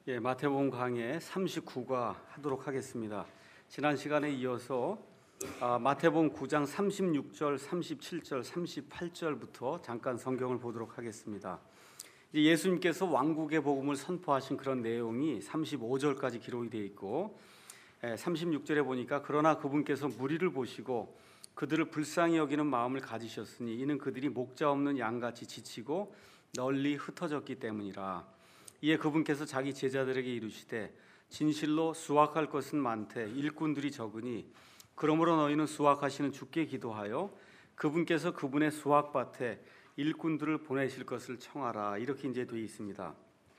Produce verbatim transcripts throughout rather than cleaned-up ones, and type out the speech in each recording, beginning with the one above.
예, 마태복음 강해 삼십구 과 하도록 하겠습니다. 지난 시간에 이어서 아, 마태복음 구 장 삼십육 절, 삼십칠 절, 삼십팔 절부터 잠깐 성경을 보도록 하겠습니다. 이제 예수님께서 왕국의 복음을 선포하신 그런 내용이 삼십오 절까지 기록이 되어 있고, 예, 삼십육 절에 보니까 그러나 그분께서 무리를 보시고 그들을 불쌍히 여기는 마음을 가지셨으니 이는 그들이 목자 없는 양같이 지치고 널리 흩어졌기 때문이라. 이에 그분께서 자기 제자들에게 이르시되 진실로 수확할 것은 많되 일꾼들이 적으니 그러므로 너희는 수확하시는 주께 기도하여 그분께서 그분의 수확밭에 일꾼들을 보내실 것을 청하라. 이렇게 이제 되어 있습니다.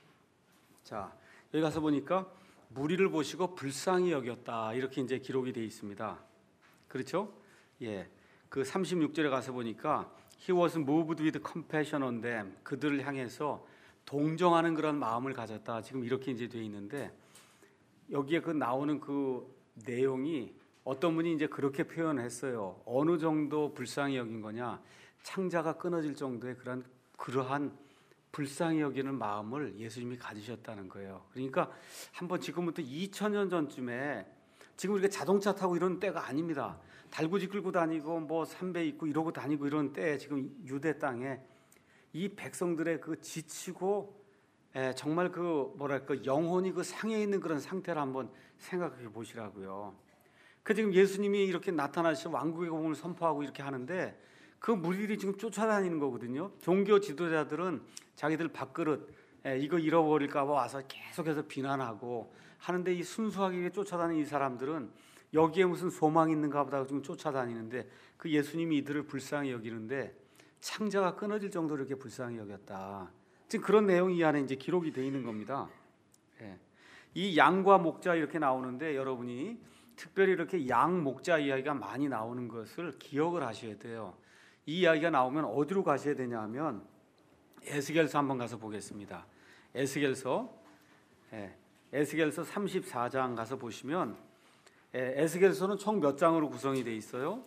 자, 여기 가서 보니까 무리를 보시고 불쌍히 여겼다. 이렇게 이제 기록이 되어 있습니다. 그렇죠? 예. 그 삼십육 절에 가서 보니까 He was moved with compassion on them. 그들을 향해서 동정하는 그런 마음을 가졌다. 지금 이렇게 이제 되어 있는데, 여기에 그 나오는 그 내용이 어떤 분이 이제 그렇게 표현했어요. 어느 정도 불쌍히 여긴 거냐? 창자가 끊어질 정도의 그런 그러한 불쌍히 여기는 마음을 예수님이 가지셨다는 거예요. 그러니까 한번 지금부터 이천 년 전쯤에, 지금 우리가 자동차 타고 이런 때가 아닙니다. 달구지 끌고 다니고 뭐 삼배 입고 이러고 다니고 이런 때, 지금 유대 땅에 이 백성들의 그 지치고 에, 정말 그 뭐랄까 영혼이 그 상해 있는 그런 상태를 한번 생각해 보시라고요. 그 지금 예수님이 이렇게 나타나셔 왕국의 복음을 선포하고 이렇게 하는데 그 무리들이 지금 쫓아다니는 거거든요. 종교 지도자들은 자기들 밥그릇 에, 이거 잃어버릴까 봐 와서 계속해서 비난하고 하는데, 이 순수하게 쫓아다니는 이 사람들은 여기에 무슨 소망이 있는가 보다 지금 쫓아다니는데, 그 예수님이 이들을 불쌍히 여기는데 창자가 끊어질 정도로 이렇게 불쌍히 여겼다. 지금 그런 내용이 이 안에 이제 기록이 되어 있는 겁니다. 예. 이 양과 목자 이렇게 나오는데, 여러분이 특별히 이렇게 양 목자 이야기가 많이 나오는 것을 기억을 하셔야 돼요. 이 이야기가 나오면 어디로 가셔야 되냐면 에스겔서 한번 가서 보겠습니다. 에스겔서 예. 에스겔서 삼십사 장 가서 보시면, 예. 에스겔서는 총 몇 장으로 구성이 되어 있어요?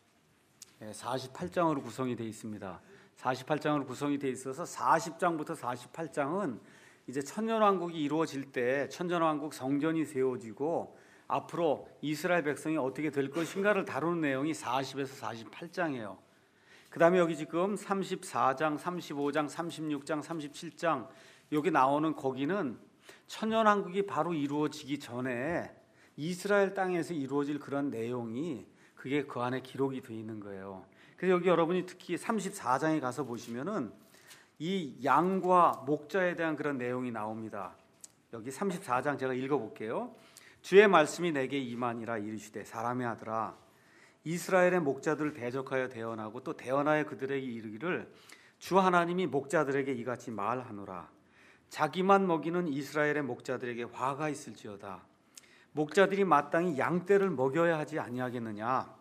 사십팔 장으로 구성이 되어 있습니다. 사십팔 장으로 구성이 되어 있어서 사십 장부터 사십팔 장은 이제 천년왕국이 이루어질 때 천년왕국 성전이 세워지고 앞으로 이스라엘 백성이 어떻게 될 것인가를 다루는 내용이 사십에서 사십팔 장이에요. 그 다음에 여기 지금 삼십사 장, 삼십오 장, 삼십육 장, 삼십칠 장 여기 나오는 거기는 천년왕국이 바로 이루어지기 전에 이스라엘 땅에서 이루어질 그런 내용이, 그게 그 안에 기록이 되어 있는 거예요. 그래서 여기 여러분이 특히 삼십사 장에 가서 보시면은 이 양과 목자에 대한 그런 내용이 나옵니다. 여기 삼십사 장 제가 읽어볼게요. 주의 말씀이 내게 임하니라 이르시되 사람의 아들아 이스라엘의 목자들을 대적하여 대언하고 또 대언하여 그들에게 이르기를 주 하나님이 목자들에게 이같이 말하노라. 자기만 먹이는 이스라엘의 목자들에게 화가 있을지어다. 목자들이 마땅히 양떼를 먹여야 하지 아니하겠느냐.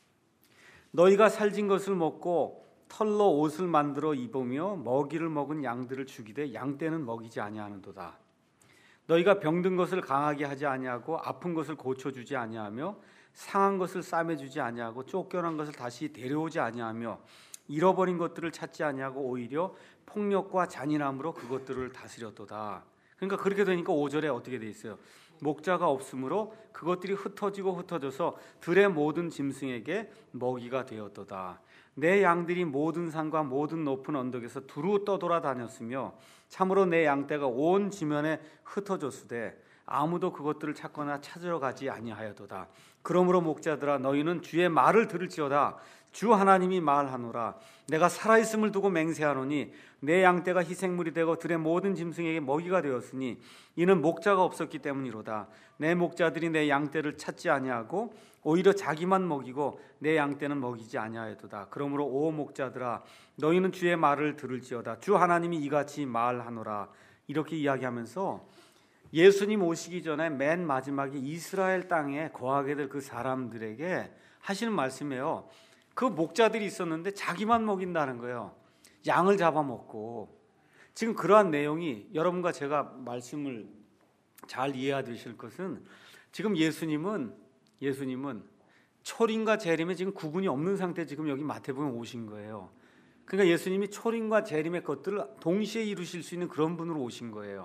너희가 살진 것을 먹고 털로 옷을 만들어 입으며 먹이를 먹은 양들을 죽이되 양떼는 먹이지 아니하는도다. 너희가 병든 것을 강하게 하지 아니하고 아픈 것을 고쳐주지 아니하며 상한 것을 싸매주지 아니하고 쫓겨난 것을 다시 데려오지 아니하며 잃어버린 것들을 찾지 아니하고 오히려 폭력과 잔인함으로 그것들을 다스렸도다. 그러니까 그렇게 되니까 오 절에 어떻게 돼 있어요? 목자가 없으므로 그것들이 흩어지고 흩어져서 들의 모든 짐승에게 먹이가 되었도다. 내 양들이 모든 산과 모든 높은 언덕에서 두루 떠돌아다녔으며 참으로 내 양떼가 온 지면에 흩어졌으되 아무도 그것들을 찾거나 찾으러 가지 아니하여도다. 그러므로 목자들아 너희는 주의 말을 들을지어다. 주 하나님이 말하노라. 내가 살아있음을 두고 맹세하노니 내 양떼가 희생물이 되고 들의 모든 짐승에게 먹이가 되었으니 이는 목자가 없었기 때문이로다. 내 목자들이 내 양떼를 찾지 아니하고 오히려 자기만 먹이고 내 양떼는 먹이지 아니하여도다. 그러므로 오 목자들아 너희는 주의 말을 들을지어다. 주 하나님이 이같이 말하노라. 이렇게 이야기하면서 예수님 오시기 전에 맨 마지막에 이스라엘 땅에 거하게 될 그 사람들에게 하시는 말씀이에요. 그 목자들이 있었는데 자기만 먹인다는 거예요. 양을 잡아먹고. 지금 그러한 내용이, 여러분과 제가 말씀을 잘 이해하실 것은, 지금 예수님은 예수님은 초림과 재림에 지금 구분이 없는 상태에 지금 여기 마태복음에 오신 거예요. 그러니까 예수님이 초림과 재림의 것들을 동시에 이루실 수 있는 그런 분으로 오신 거예요.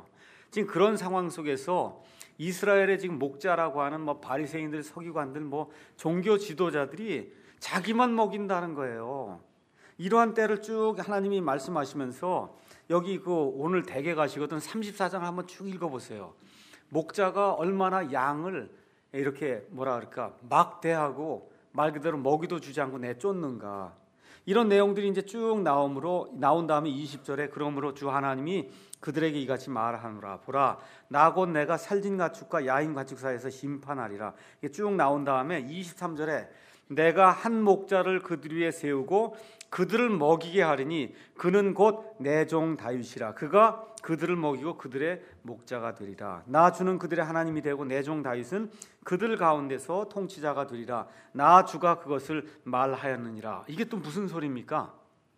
지금 그런 상황 속에서 이스라엘의 지금 목자라고 하는 뭐 바리새인들, 서기관들, 뭐 종교 지도자들이 자기만 먹인다는 거예요. 이러한 때를 쭉 하나님이 말씀하시면서 여기 그 오늘 댁에 가시거든 삼십사 장을 한번 쭉 읽어보세요. 목자가 얼마나 양을 이렇게 뭐라 그럴까 막 대하고 말 그대로 먹이도 주지 않고 내쫓는가, 이런 내용들이 이제 쭉 나오므로 나온 다음에 이십 절에 그러므로 주 하나님이 그들에게 이같이 말하노라. 보라, 나 곧 내가 살진 가축과 야인 가축 사이에서 심판하리라. 이게 쭉 나온 다음에 이십삼 절에 내가 한 목자를 그들 위에 세우고 그들을 먹이게 하리니 그는 곧 내 종 다윗이라. 그가 그들을 먹이고 그들의 목자가 되리라. 나 주는 그들의 하나님이 되고 내 종 다윗은 그들 가운데서 통치자가 되리라. 나 주가 그것을 말하였느니라. 이게 또 무슨 소리입니까?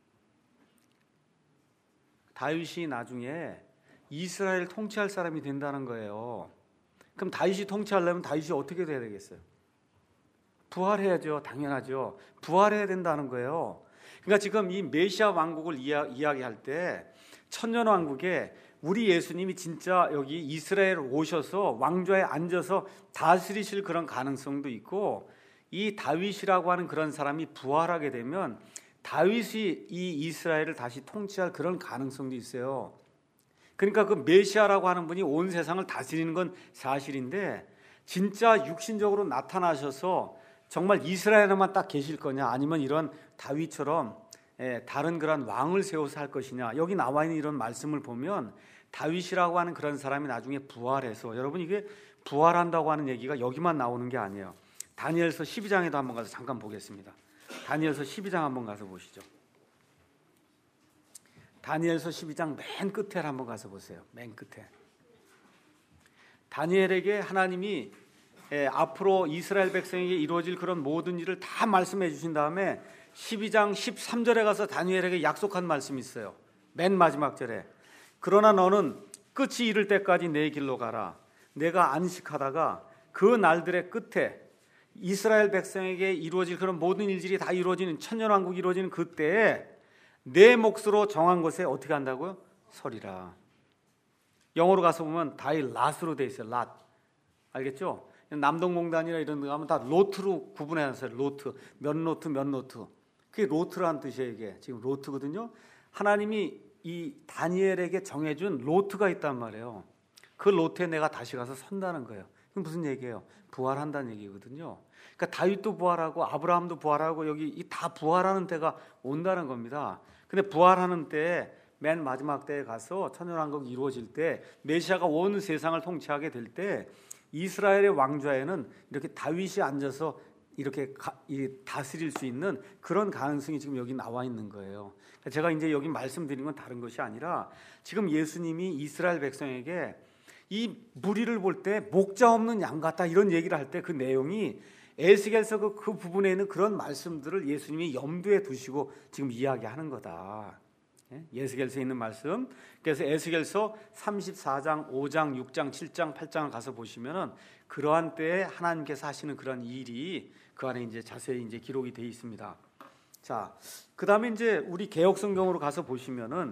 다윗이 나중에 이스라엘 통치할 사람이 된다는 거예요. 그럼 다윗이 통치하려면 다윗이 어떻게 돼야 되겠어요? 부활해야죠. 당연하죠. 부활해야 된다는 거예요. 그러니까 지금 이 메시아 왕국을 이야, 이야기할 때 천년왕국에 우리 예수님이 진짜 여기 이스라엘 오셔서 왕좌에 앉아서 다스리실 그런 가능성도 있고, 이 다윗이라고 하는 그런 사람이 부활하게 되면 다윗이 이 이스라엘을 다시 통치할 그런 가능성도 있어요. 그러니까 그 메시아라고 하는 분이 온 세상을 다스리는 건 사실인데, 진짜 육신적으로 나타나셔서 정말 이스라엘에만 딱 계실 거냐, 아니면 이런 다윗처럼 다른 그런 왕을 세워서 할 것이냐. 여기 나와 있는 이런 말씀을 보면 다윗이라고 하는 그런 사람이 나중에 부활해서, 여러분 이게 부활한다고 하는 얘기가 여기만 나오는 게 아니에요. 다니엘서 십이 장에도 한번 가서 잠깐 보겠습니다. 다니엘서 십이 장 한번 가서 보시죠. 다니엘서 십이 장 맨 끝에 한번 가서 보세요. 맨 끝에 다니엘에게 하나님이 예, 앞으로 이스라엘 백성에게 이루어질 그런 모든 일을 다 말씀해 주신 다음에 십이 장 십삼 절에 가서 다니엘에게 약속한 말씀이 있어요. 맨 마지막 절에 그러나 너는 끝이 이를 때까지 내 길로 가라. 내가 안식하다가 그 날들의 끝에 이스라엘 백성에게 이루어질 그런 모든 일들이 다 이루어지는 천년왕국이 이루어지는 그때에 내 몫으로 정한 것에 어떻게 한다고요? 서리라. 영어로 가서 보면 다이 랏으로 돼 있어요. 랏. 알겠죠? 남동공단이나 이런 데 가면 다 로트로 구분해놨어요. 로트. 몇 로트 몇 로트. 그게 로트라는 뜻이에요. 이게 지금 로트거든요. 하나님이 이 다니엘에게 정해준 로트가 있단 말이에요. 그 로트에 내가 다시 가서 선다는 거예요. 그게 무슨 얘기예요? 부활한다는 얘기거든요. 그러니까 다윗도 부활하고 아브라함도 부활하고 여기 다 부활하는 때가 온다는 겁니다. 근데 부활하는 때에 맨 마지막 때에 가서 천년왕국이 이루어질 때 메시아가 온 세상을 통치하게 될 때 이스라엘의 왕좌에는 이렇게 다윗이 앉아서 이렇게 가, 이, 다스릴 수 있는 그런 가능성이 지금 여기 나와 있는 거예요. 제가 이제 여기 말씀드린 건 다른 것이 아니라 지금 예수님이 이스라엘 백성에게 이 무리를 볼 때 목자 없는 양 같다 이런 얘기를 할 때 그 내용이 에스겔서 그, 그 부분에 있는 그런 말씀들을 예수님이 염두에 두시고 지금 이야기하는 거다. 에스겔서에 있는 말씀. 그래서 에스겔서 삼십사 장, 오 장, 육 장, 칠 장, 팔 장을 가서 보시면은 그러한 때에 하나님께서 하시는 그런 일이 그 안에 이제 자세히 이제 기록이 되어 있습니다. 자, 그다음에 이제 우리 개역 성경으로 가서 보시면은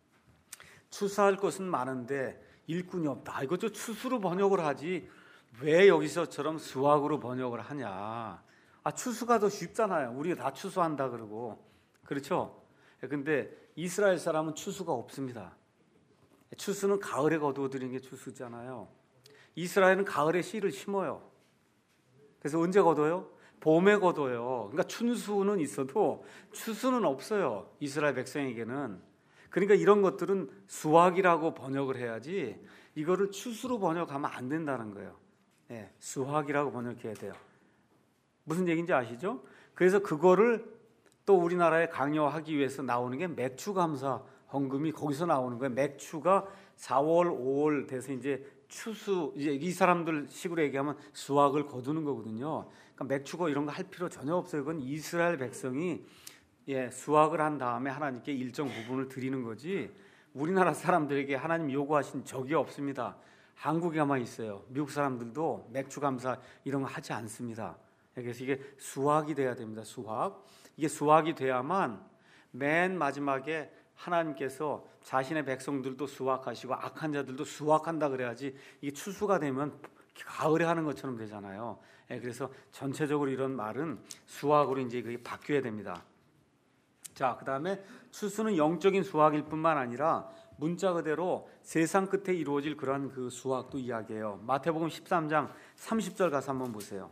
추수할 것은 많은데 일꾼이 없다. 이거 좀 추수로 번역을 하지 왜 여기서처럼 수확으로 번역을 하냐? 아, 추수가 더 쉽잖아요. 우리가 다 추수한다 그러고. 그렇죠? 근데 이스라엘 사람은 추수가 없습니다. 추수는 가을에 거두어들이는 게 추수잖아요. 이스라엘은 가을에 씨를 심어요. 그래서 언제 거둬요? 봄에 거둬요. 그러니까 춘수는 있어도 추수는 없어요. 이스라엘 백성에게는. 그러니까 이런 것들은 수확이라고 번역을 해야지 이거를 추수로 번역하면 안 된다는 거예요. 네, 수확이라고 번역해야 돼요. 무슨 얘기인지 아시죠? 그래서 그거를 또 우리나라에 강요하기 위해서 나오는 게 맥추감사 헌금이 거기서 나오는 거예요. 맥추가 사월, 오월 돼서 이제 추수, 이제 이 사람들 식으로 얘기하면 수확을 거두는 거거든요. 그러니까 맥추고 이런 거 할 필요 전혀 없어요. 그건 이스라엘 백성이 예, 수확을 한 다음에 하나님께 일정 부분을 드리는 거지 우리나라 사람들에게 하나님 요구하신 적이 없습니다. 한국에만 있어요. 미국 사람들도 맥추감사 이런 거 하지 않습니다. 그래서 이게 수확이 돼야 됩니다. 수확. 이게 수확이 돼야만 맨 마지막에 하나님께서 자신의 백성들도 수확하시고 악한 자들도 수확한다 그래야지 이게 추수가 되면 가을에 하는 것처럼 되잖아요. 예, 그래서 전체적으로 이런 말은 수확으로 이제 그게 바뀌어야 됩니다. 자, 그 다음에 추수는 영적인 수확일 뿐만 아니라 문자 그대로 세상 끝에 이루어질 그러한 그 수확도 이야기해요. 마태복음 십삼 장 삼십 절 가서 한번 보세요.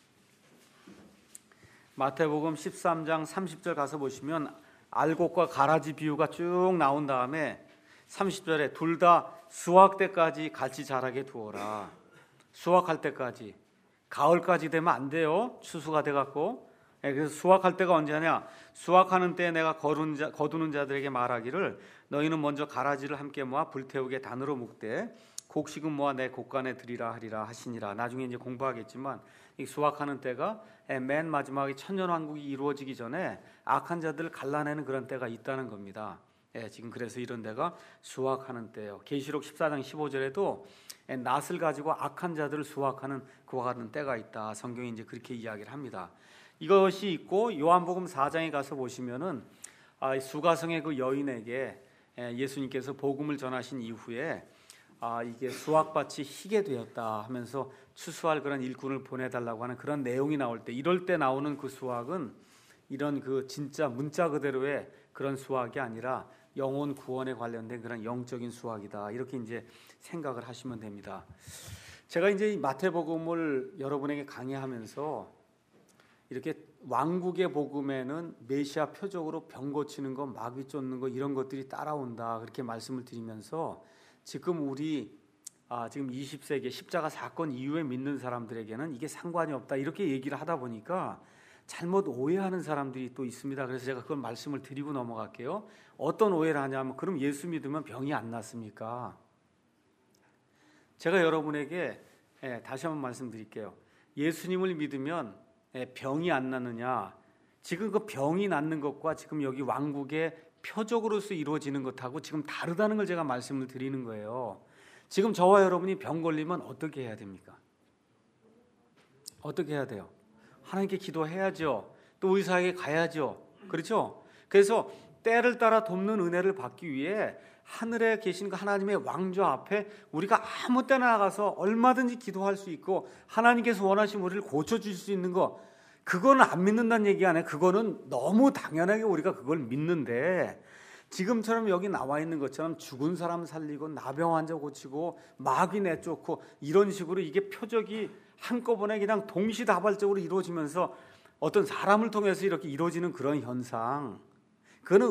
마태복음 십삼 장 삼십 절 가서 보시면 알곡과 가라지 비유가 쭉 나온 다음에 삼십 절에 둘 다 수확 때까지 같이 자라게 두어라. 수확할 때까지, 가을까지 되면 안 돼요. 추수가 돼갖고. 그래서 수확할 때가 언제냐? 수확하는 때에 내가 거두는, 자, 거두는 자들에게 말하기를 너희는 먼저 가라지를 함께 모아 불태우게 단으로 묶되 곡식은 모아 내 곡간에 들이라 하리라 하시니라. 나중에 이제 공부하겠지만 이 수확하는 때가 맨 마지막에 천년왕국이 이루어지기 전에 악한 자들을 갈라내는 그런 때가 있다는 겁니다. 예, 지금 그래서 이런 데가 수확하는 때예요. 계시록 십사 장 십오 절에도 낫을 가지고 악한 자들을 수확하는 그와 같은 때가 있다. 성경이 이제 그렇게 이야기를 합니다. 이것이 있고 요한복음 사 장에 가서 보시면은 아, 수가성의 그 여인에게 예수님께서 복음을 전하신 이후에 아, 이게 수확밭이 희게 되었다 하면서 추수할 그런 일꾼을 보내달라고 하는 그런 내용이 나올 때, 이럴 때 나오는 그 수확은 이런 그 진짜 문자 그대로의 그런 수확이 아니라 영혼 구원에 관련된 그런 영적인 수확이다. 이렇게 이제 생각을 하시면 됩니다. 제가 이제 이 마태복음을 여러분에게 강의하면서 이렇게 왕국의 복음에는 메시아 표적으로 병 고치는 거, 마귀 쫓는 거 이런 것들이 따라온다. 그렇게 말씀을 드리면서 지금 우리 아, 지금 이십 세기 십자가 사건 이후에 믿는 사람들에게는 이게 상관이 없다. 이렇게 얘기를 하다 보니까 잘못 오해하는 사람들이 또 있습니다. 그래서 제가 그걸 말씀을 드리고 넘어갈게요. 어떤 오해를 하냐면 그럼 예수 믿으면 병이 안 낫습니까? 제가 여러분에게 예, 다시 한번 말씀드릴게요. 예수님을 믿으면 예, 병이 안 낫느냐? 지금 그 병이 낫는 것과 지금 여기 왕국의 표적으로서 이루어지는 것하고 지금 다르다는 걸 제가 말씀을 드리는 거예요. 지금 저와 여러분이 병 걸리면 어떻게 해야 됩니까? 어떻게 해야 돼요? 하나님께 기도해야죠. 또 의사에게 가야죠. 그렇죠? 그래서 때를 따라 돕는 은혜를 받기 위해 하늘에 계신 그 하나님의 왕좌 앞에 우리가 아무 때나 나가서 얼마든지 기도할 수 있고 하나님께서 원하시는 우리를 고쳐주실 수 있는 거, 그거는 안 믿는다는 얘기 아니에요. 그거는 너무 당연하게 우리가 그걸 믿는데, 지금처럼 여기 나와 있는 것처럼 죽은 사람 살리고 나병 환자 고치고 마귀 내쫓고 이런 식으로 이게 표적이 한꺼번에 그냥 동시다발적으로 이루어지면서 어떤 사람을 통해서 이렇게 이루어지는 그런 현상, 그거는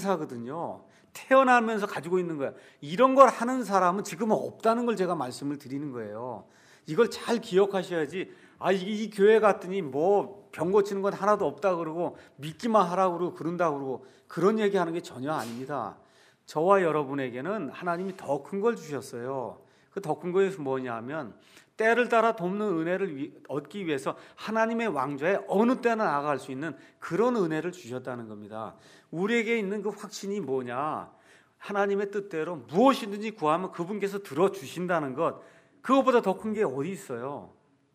은사거든요. 태어나면서 가지고 있는 거야. 이런 걸 하는 사람은 지금은 없다는 걸 제가 말씀을 드리는 거예요. 이걸 잘 기억하셔야지. 아, 이, 이 교회 갔더니 뭐 병 고치는 건 하나도 없다 그러고 믿기만 하라고 그러고 그런다 그러고 그런 얘기하는 게 전혀 아닙니다. 저와 여러분에게는 하나님이 더 큰 걸 주셨어요. 그 더 큰 것이 뭐냐면 때를 따라 돕는 은혜를 얻기 위해서 하나님의 왕좌에 어느 때나 나아갈 수 있는 그런 은혜를 주셨다는 겁니다. 우리에게 있는 그 확신이 뭐냐? 하나님의 뜻대로 무엇이든지 구하면 그분께서 들어주신다는 것, 그것보다 더 큰 게 어디 있어요?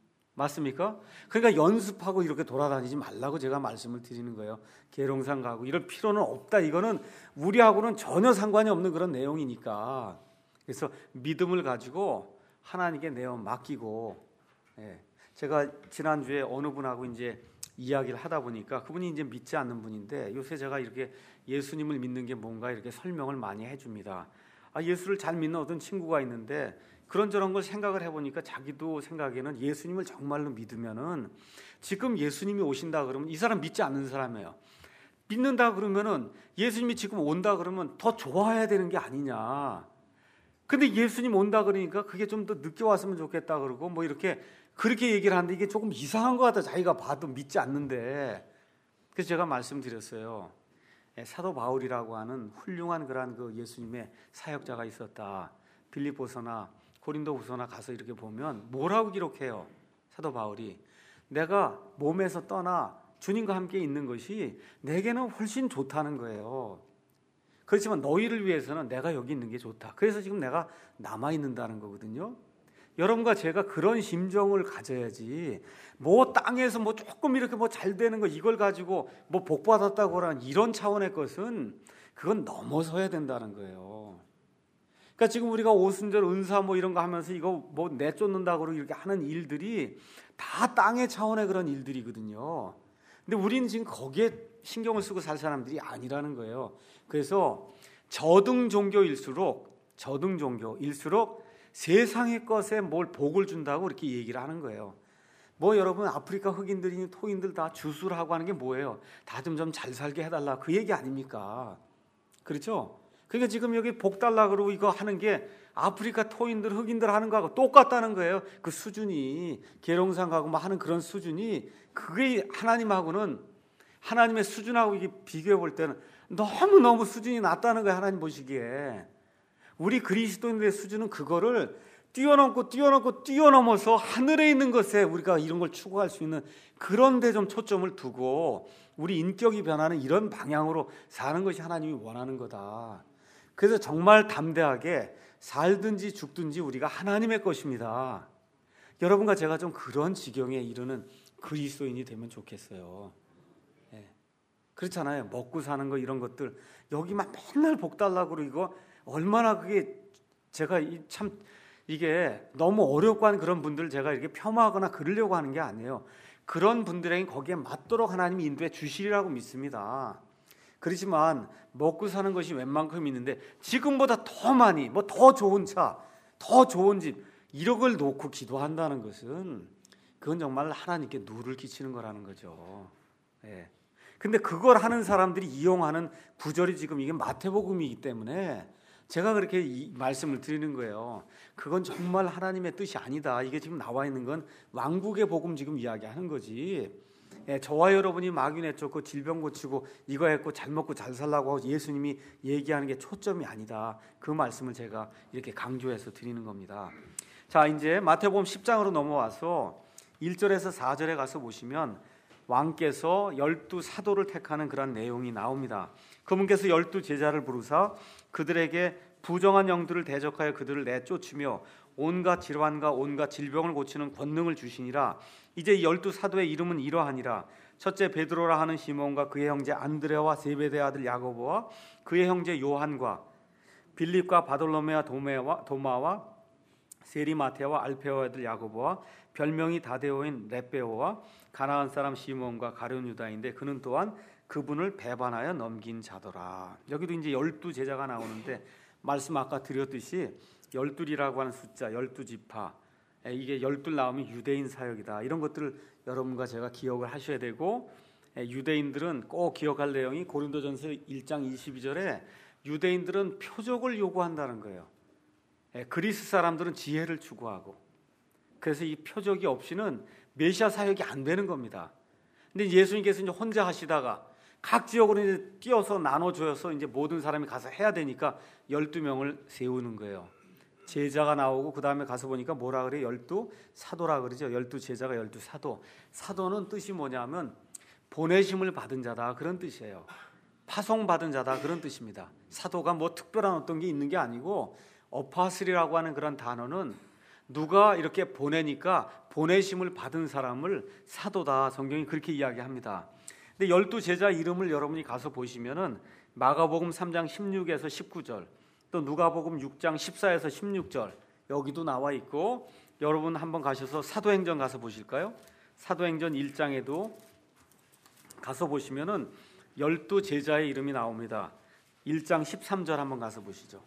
맞습니까? 그러니까 연습하고 이렇게 돌아다니지 말라고 제가 말씀을 드리는 거예요. 계룡산 가고 이럴 필요는 없다. 이거는 우리하고는 전혀 상관이 없는 그런 내용이니까. 그래서 믿음을 가지고 하나님께 내어 맡기고, 예. 제가 지난주에 어느 분하고 이제 이야기를 하다 보니까 그분이 이제 믿지 않는 분인데 요새 제가 이렇게 예수님을 믿는 게 뭔가 이렇게 설명을 많이 해줍니다. 아, 예수를 잘 믿는 어떤 친구가 있는데 그런저런 걸 생각을 해보니까 자기도 생각에는 예수님을 정말로 믿으면은 지금 예수님이 오신다 그러면 이 사람 믿지 않는 사람이에요. 믿는다 그러면은 예수님이 지금 온다 그러면 더 좋아해야 되는 게 아니냐. 근데 예수님 온다 그러니까 그게 좀 더 늦게 왔으면 좋겠다 그러고 뭐 이렇게 그렇게 얘기를 하는데 이게 조금 이상한 것 같아. 자기가 봐도 믿지 않는데. 그래서 제가 말씀드렸어요. 사도 바울이라고 하는 훌륭한 그런 그 예수님의 사역자가 있었다. 빌립보서나 고린도후서나 가서 이렇게 보면 뭐라고 기록해요? 사도 바울이 내가 몸에서 떠나 주님과 함께 있는 것이 내게는 훨씬 좋다는 거예요. 그렇지만 너희를 위해서는 내가 여기 있는 게 좋다. 그래서 지금 내가 남아있는다는 거거든요. 여러분과 제가 그런 심정을 가져야지 뭐 땅에서 뭐 조금 이렇게 뭐 잘 되는 거 이걸 가지고 뭐 복 받았다고 하는 이런 차원의 것은 그건 넘어서야 된다는 거예요. 그러니까 지금 우리가 오순절 은사 뭐 이런 거 하면서 이거 뭐 내쫓는다고 이렇게 하는 일들이 다 땅의 차원의 그런 일들이거든요. 근데 우리는 지금 거기에 신경을 쓰고 살 사람들이 아니라는 거예요. 그래서 저등 종교일수록 저등 종교일수록 세상의 것에 뭘 복을 준다고 이렇게 얘기를 하는 거예요. 뭐 여러분 아프리카 흑인들이 토인들 다 주술 하고 하는 게 뭐예요? 다 좀 좀 잘 살게 해달라 그 얘기 아닙니까? 그렇죠? 그러니까 지금 여기 복 달라 그러고 이거 하는 게 아프리카 토인들 흑인들 하는 거하고 똑같다는 거예요. 그 수준이 계룡산 가고 뭐 하는 그런 수준이 그게 하나님하고는 하나님의 수준하고 이게 비교해 볼 때는 너무 너무 수준이 낮다는 거예요. 하나님 보시기에 우리 그리스도인들의 수준은 그거를 뛰어넘고 뛰어넘고 뛰어넘어서 하늘에 있는 것에 우리가 이런 걸 추구할 수 있는 그런 데 좀 초점을 두고 우리 인격이 변하는 이런 방향으로 사는 것이 하나님이 원하는 거다. 그래서 정말 담대하게 살든지 죽든지 우리가 하나님의 것입니다. 여러분과 제가 좀 그런 지경에 이르는 그리스도인이 되면 좋겠어요. 예. 그렇잖아요. 먹고 사는 거 이런 것들 여기만 맨날 복 달라고 그러고 얼마나 그게 제가 참 이게 너무 어렵고 하는 그런 분들을 제가 이렇게 폄하하거나 그러려고 하는 게 아니에요. 그런 분들에게 거기에 맞도록 하나님이 인도해 주시리라고 믿습니다. 그렇지만 먹고 사는 것이 웬만큼 있는데 지금보다 더 많이 뭐 더 좋은 차, 더 좋은 집 이런 걸 놓고 기도한다는 것은 그건 정말 하나님께 누를 끼치는 거라는 거죠. 예. 근데 그걸 하는 사람들이 이용하는 구절이 지금 이게 마태복음이기 때문에 제가 그렇게 이 말씀을 드리는 거예요. 그건 정말 하나님의 뜻이 아니다. 이게 지금 나와 있는 건 왕국의 복음 지금 이야기하는 거지. 예, 저와 여러분이 마귀 내쫓고 질병 고치고 이거 했고 잘 먹고 잘 살라고 하고 예수님이 얘기하는 게 초점이 아니다. 그 말씀을 제가 이렇게 강조해서 드리는 겁니다. 자, 이제 마태복음 십 장으로 넘어와서 일 절에서 사 절에 가서 보시면 왕께서 열두 사도를 택하는 그런 내용이 나옵니다. 그분께서 열두 제자를 부르사 그들에게 부정한 영들을 대적하여 그들을 내쫓으며 온갖 질환과 온갖 질병을 고치는 권능을 주시니라. 이제 열두 사도의 이름은 이러하니라. 첫째 베드로라 하는 시몬과 그의 형제 안드레와 세베대의 아들 야고보와 그의 형제 요한과 빌립과 바돌로메와 도메와 도마와 세리마테와 알페오의 아들 야고보와 별명이 다데오인 렙베오와 가나안 사람 시몬과 가룟 유다인데 그는 또한 그분을 배반하여 넘긴 자더라. 여기도 이제 열두 제자가 나오는데 말씀 아까 드렸듯이 열둘이라고 하는 숫자, 열두 지파 이게 열둘 나오면 유대인 사역이다. 이런 것들을 여러분과 제가 기억을 하셔야 되고 유대인들은 꼭 기억할 내용이 고린도전서 일 장 이십이 절에 유대인들은 표적을 요구한다는 거예요. 그리스 사람들은 지혜를 추구하고 그래서 이 표적이 없이는 메시아 사역이 안 되는 겁니다. 근데 예수님께서 이제 혼자 하시다가 각 지역으로 이제 띄어서 나눠줘서 이제 모든 사람이 가서 해야 되니까 열두 명을 세우는 거예요. 제자가 나오고 그 다음에 가서 보니까 뭐라 그래요? 열두 사도라 그러죠. 열두 제자가 열두 사도. 사도는 뜻이 뭐냐면 보내심을 받은 자다 그런 뜻이에요. 파송받은 자다 그런 뜻입니다. 사도가 뭐 특별한 어떤 게 있는 게 아니고 어파슬이라고 하는 그런 단어는 누가 이렇게 보내니까 보내심을 받은 사람을 사도다. 성경이 그렇게 이야기합니다. 근데 열두 제자 이름을 여러분이 가서 보시면은 마가복음 삼 장 십육에서 십구 절, 또 누가복음 육 장 십사에서 십육 절 여기도 나와 있고 여러분 한번 가셔서 사도행전 가서 보실까요? 사도행전 일 장에도 가서 보시면은 열두 제자의 이름이 나옵니다. 일 장 십삼 절 한번 가서 보시죠.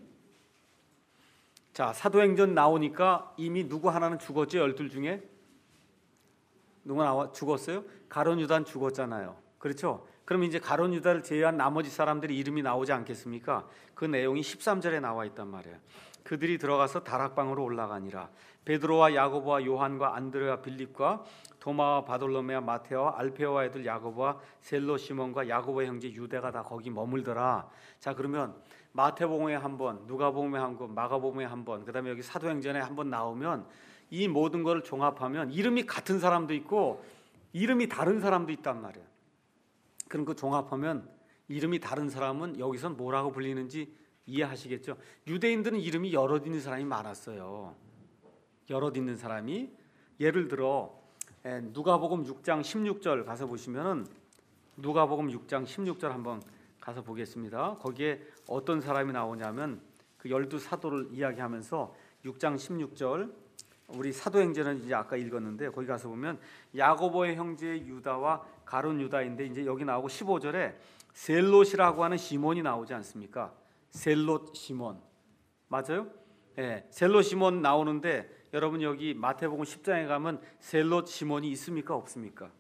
자, 사도행전 나오니까 이미 누구 하나는 죽었죠. 열둘 중에 누구 나와 죽었어요? 가룟 유다는 죽었잖아요. 그렇죠? 그럼 이제 가룟 유다를 제외한 나머지 사람들의 이름이 나오지 않겠습니까? 그 내용이 십삼 절에 나와 있단 말이에요. 그들이 들어가서 다락방으로 올라가니라. 베드로와 야고보와 요한과 안드레와 빌립과 도마와 바돌로메와 마테와 알페오와 애들 야고보와 셀로 시몬과 야고보의 형제 유대가 다 거기 머물더라. 자, 그러면 마태복음에 한 번, 누가복음에 한 번, 마가복음에 한 번, 그다음에 여기 사도행전에 한 번 나오면 이 모든 것을 종합하면 이름이 같은 사람도 있고 이름이 다른 사람도 있단 말이에요. 그럼 그 종합하면 이름이 다른 사람은 여기선 뭐라고 불리는지 이해하시겠죠? 유대인들은 이름이 여럿 있는 사람이 많았어요. 여럿 있는 사람이 예를 들어 누가복음 육 장 십육 절 가서 보시면은 누가복음 육 장 십육 절 한번 가서 보겠습니다. 거기에 어떤 사람이 나오냐면 그 열두 사도를 이야기하면서 육 장 십육 절, 우리 사도행전은 이제 아까 읽었는데 거기 가서 보면 야고보의 형제 유다와 가룟 유다인데 이제 여기 나오고 십오 절에 셀롯이라고 하는 시몬이 나오지 않습니까? 셀롯 시몬 맞아요? 예, 셀롯 시몬 나오는데 여러분 여기 마태복음 십 장에 가면 셀롯 시몬이 있습니까? 없습니까?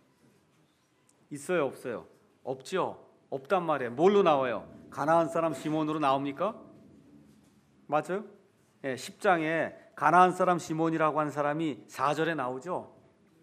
있어요? 없어요? 없죠? 없단 말이에요. 뭘로 나와요? 가나안 사람 시몬으로 나옵니까? 맞아요? 예, 십 장에 가나안 사람 시몬이라고 하는 사람이 사 절에 나오죠.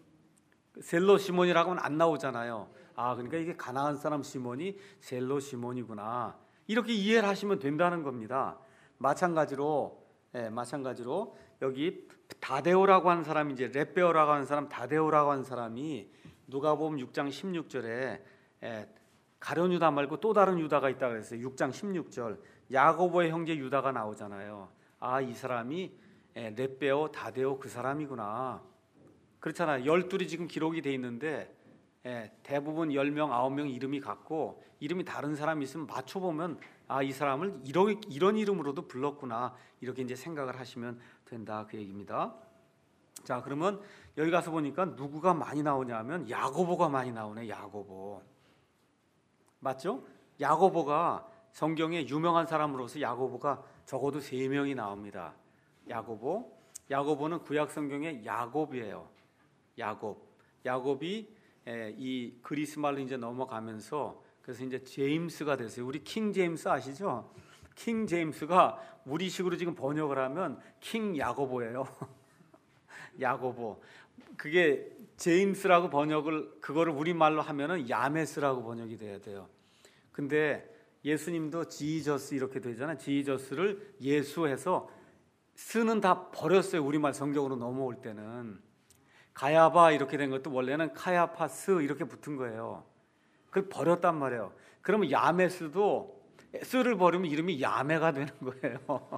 셀롯 시몬이라고 하면 안 나오잖아요. 아, 그러니까 이게 가나안 사람 시몬이 셀롯 시몬이구나. 이렇게 이해를 하시면 된다는 겁니다. 마찬가지로 예, 마찬가지로 여기 다데오라고 하는 사람이 이제 렛베오라고 하는 사람, 다데오라고 하는 사람이 누가복음 육 장 십육 절에 예, 가룟 유다 말고 또 다른 유다가 있다고 그랬어요. 육 장 십육 절 야고보의 형제 유다가 나오잖아요. 아, 이 사람이 예, 렛베오, 다데오 그 사람이구나. 그렇잖아요. 열둘이 지금 기록이 돼 있는데 예, 대부분 열 명, 아홉 명 이름이 같고 이름이 다른 사람이 있으면 맞춰보면 아, 이 사람을 이런, 이런 이름으로도 불렀구나 이렇게 이제 생각을 하시면 된다 그 얘기입니다. 자, 그러면 여기 가서 보니까 누구가 많이 나오냐면 야고보가 많이 나오네. 야고보 맞죠? 야고보가 성경에 유명한 사람으로서 야고보가 적어도 세 명이 나옵니다. 야고보 야고보는 구약 성경의 야곱이에요. 야곱 야곱이 이 그리스 말로 이제 넘어가면서 그래서 이제 제임스가 됐어요. 우리 킹 제임스 아시죠? 킹 제임스가 우리식으로 지금 번역을 하면 킹 야고보예요. 야고보. 그게 제임스라고 번역을 그거를 우리말로 하면은 야메스라고 번역이 돼야 돼요. 근데 예수님도 지저스 이렇게 되잖아요. 지저스를 예수해서 쓰는 다 버렸어요. 우리말 성경으로 넘어올 때는. 가야바 이렇게 된 것도 원래는 카야파스 이렇게 붙은 거예요. 그걸 버렸단 말이에요. 그러면 야메스도 스를 버리면 이름이 야메가 되는 거예요.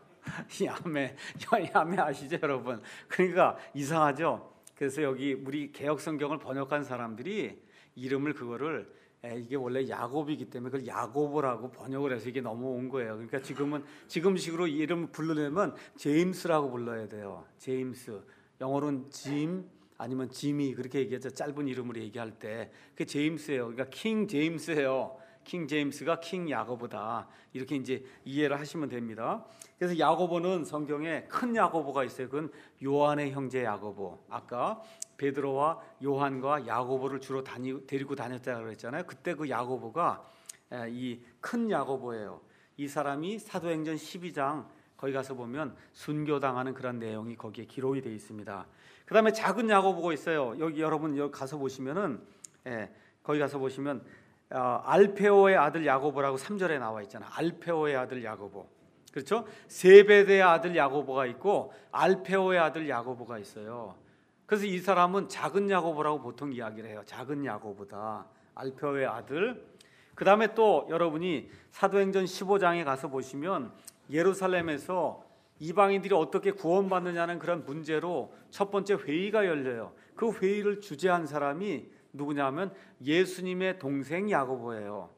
야메, 야메 아시죠, 여러분? 그러니까 이상하죠. 그래서 여기 우리 개역 성경을 번역한 사람들이 이름을 그거를 에, 이게 원래 야곱이기 때문에 그걸 야고보라고 번역을 해서 이게 넘어온 거예요. 그러니까 지금은 지금식으로 이름을 부르려면 제임스라고 불러야 돼요. 제임스. 영어로는 짐 아니면 지미 그렇게 얘기하죠. 짧은 이름으로 얘기할 때 그게 제임스예요. 그러니까 킹 제임스예요. 킹 제임스가 킹 야고보다 이렇게 이제 이해를 하시면 됩니다. 그래서 야고보는 성경에 큰 야고보가 있어요. 그건 요한의 형제 야고보. 아까 베드로와 요한과 야고보를 주로 다니, 데리고 다녔다고 그랬잖아요. 그때 그 야고보가 이 큰 야고보예요. 이 사람이 사도행전 십이 장 거기 가서 보면 순교당하는 그런 내용이 거기에 기록이 되어 있습니다. 그 다음에 작은 야고보가 있어요. 여기 여러분 여기 가서 보시면은 예, 거기 가서 보시면 어, 알페오의 아들 야고보라고 삼 절에 나와 있잖아요. 알페오의 아들 야고보. 그렇죠? 세베대의 아들 야고보가 있고 알페오의 아들 야고보가 있어요. 그래서 이 사람은 작은 야고보라고 보통 이야기를 해요. 작은 야고보다. 알페오의 아들. 그 다음에 또 여러분이 사도행전 십오 장에 가서 보시면 예루살렘에서 이방인들이 어떻게 구원받느냐는 그런 문제로 첫 번째 회의가 열려요. 그 회의를 주재한 사람이 누구냐면 예수님의 동생 야고보예요.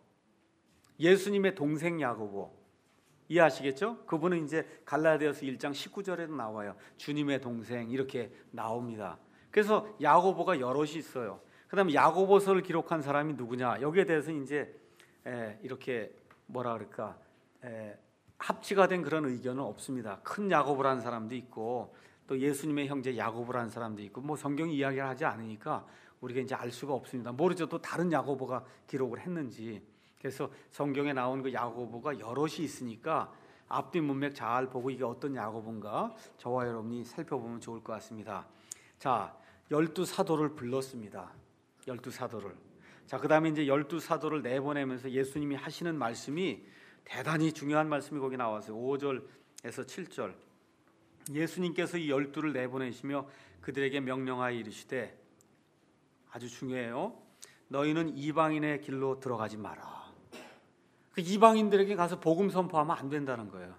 예수님의 동생 야고보. 이해하시겠죠? 그분은 이제 갈라디아서 일 장 십구 절에도 나와요. 주님의 동생 이렇게 나옵니다. 그래서 야고보가 여럿이 있어요. 그다음에 야고보서를 기록한 사람이 누구냐? 여기에 대해서 이제 에, 이렇게 뭐라 그럴까? 에, 합치가 된 그런 의견은 없습니다. 큰 야고보라는 사람도 있고 또 예수님의 형제 야고보라는 사람도 있고 뭐 성경이 이야기를 하지 않으니까 우리가 이제 알 수가 없습니다. 모르죠. 또 다른 야고보가 기록을 했는지. 그래서 성경에 나온 그 야고보가 여럿이 있으니까 앞뒤 문맥 잘 보고 이게 어떤 야고보인가 저와 여러분이 살펴보면 좋을 것 같습니다. 자, 열두 사도를 불렀습니다. 열두 사도를. 자, 그다음에 이제 열두 사도를 내보내면서 예수님이 하시는 말씀이 대단히 중요한 말씀이 거기 나와서 오 절에서 칠 절. 예수님께서 이 열두를 내보내시며 그들에게 명령하여 이르시되 아주 중요해요. 너희는 이방인의 길로 들어가지 마라. 그 이방인들에게 가서 복음 선포하면 안 된다는 거예요.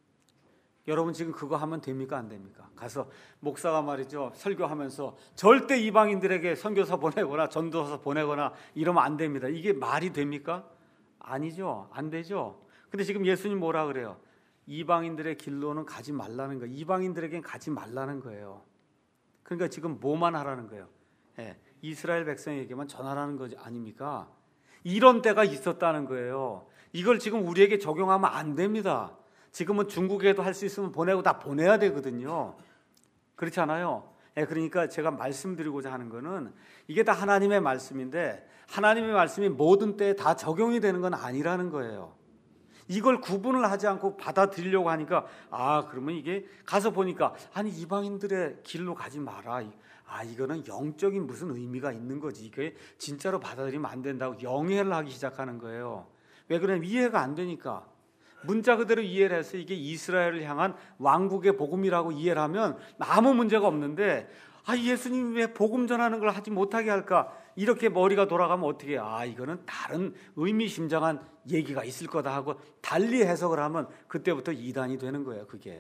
여러분 지금 그거 하면 됩니까? 안 됩니까? 가서 목사가 말이죠. 설교하면서 절대 이방인들에게 선교사 보내거나 전도사 보내거나 이러면 안 됩니다. 이게 말이 됩니까? 아니죠. 안 되죠. 근데 지금 예수님 뭐라 그래요? 이방인들의 길로는 가지 말라는 거예요. 이방인들에겐 가지 말라는 거예요. 그러니까 지금 뭐만 하라는 거예요? 예, 이스라엘 백성에게만 전하라는 거 아닙니까? 이런 때가 있었다는 거예요. 이걸 지금 우리에게 적용하면 안 됩니다. 지금은 중국에도 할 수 있으면 보내고 다 보내야 되거든요. 그렇지 않아요? 예, 그러니까 제가 말씀드리고자 하는 거는 이게 다 하나님의 말씀인데 하나님의 말씀이 모든 때에 다 적용이 되는 건 아니라는 거예요. 이걸 구분을 하지 않고 받아들이려고 하니까 아 그러면 이게 가서 보니까 아니 이방인들의 길로 가지 마라. 아 이거는 영적인 무슨 의미가 있는 거지. 이게 진짜로 받아들이면 안 된다고 영해를 하기 시작하는 거예요. 왜 그러냐면 이해가 안 되니까. 문자 그대로 이해를 해서 이게 이스라엘을 향한 왕국의 복음이라고 이해를 하면 아무 문제가 없는데 아 예수님이 왜 복음 전하는 걸 하지 못하게 할까? 이렇게 머리가 돌아가면 어떻게 해요? 아 이거는 다른 의미심장한 얘기가 있을 거다 하고 달리 해석을 하면 그때부터 이단이 되는 거예요. 그게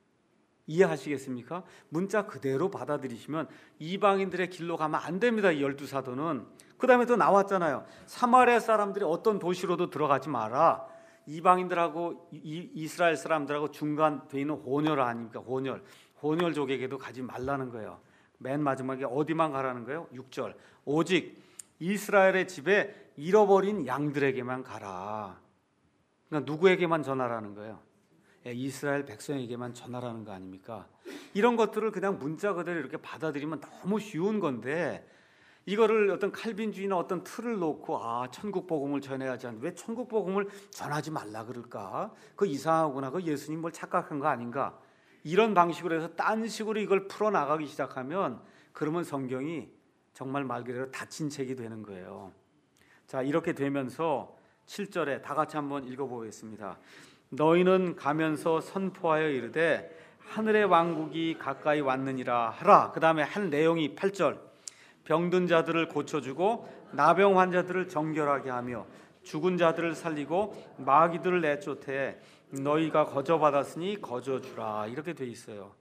이해하시겠습니까? 문자 그대로 받아들이시면 이방인들의 길로 가면 안 됩니다. 이 열두 사도는. 그 다음에 또 나왔잖아요. 사마리아 사람들이 어떤 도시로도 들어가지 마라. 이방인들하고 이, 이스라엘 사람들하고 중간 돼 있는 혼혈 아닙니까? 혼혈. 혼혈족에게도 가지 말라는 거예요. 맨 마지막에 어디만 가라는 거예요? 육 절. 오직 이스라엘의 집에 잃어버린 양들에게만 가라. 그러니까 누구에게만 전하라는 거예요? 이스라엘 백성에게만 전하라는 거 아닙니까? 이런 것들을 그냥 문자 그대로 이렇게 받아들이면 너무 쉬운 건데 이거를 어떤 칼빈주의나 어떤 틀을 놓고 아 천국 복음을 전해야지 하는데 왜 천국 복음을 전하지 말라 그럴까? 그거 이상하구나. 그 예수님 뭘 착각한 거 아닌가? 이런 방식으로 해서 딴 식으로 이걸 풀어나가기 시작하면 그러면 성경이 정말 말 그대로 닫힌 책이 되는 거예요. 자 이렇게 되면서 칠 절에 다 같이 한번 읽어보겠습니다. 너희는 가면서 선포하여 이르되 하늘의 왕국이 가까이 왔느니라 하라. 그 다음에 한 내용이 팔 절. 병든 자들을 고쳐주고 나병 환자들을 정결하게 하며 죽은 자들을 살리고 마귀들을 내쫓되 너희가 거저받았으니 거저주라. 이렇게 돼 있어요.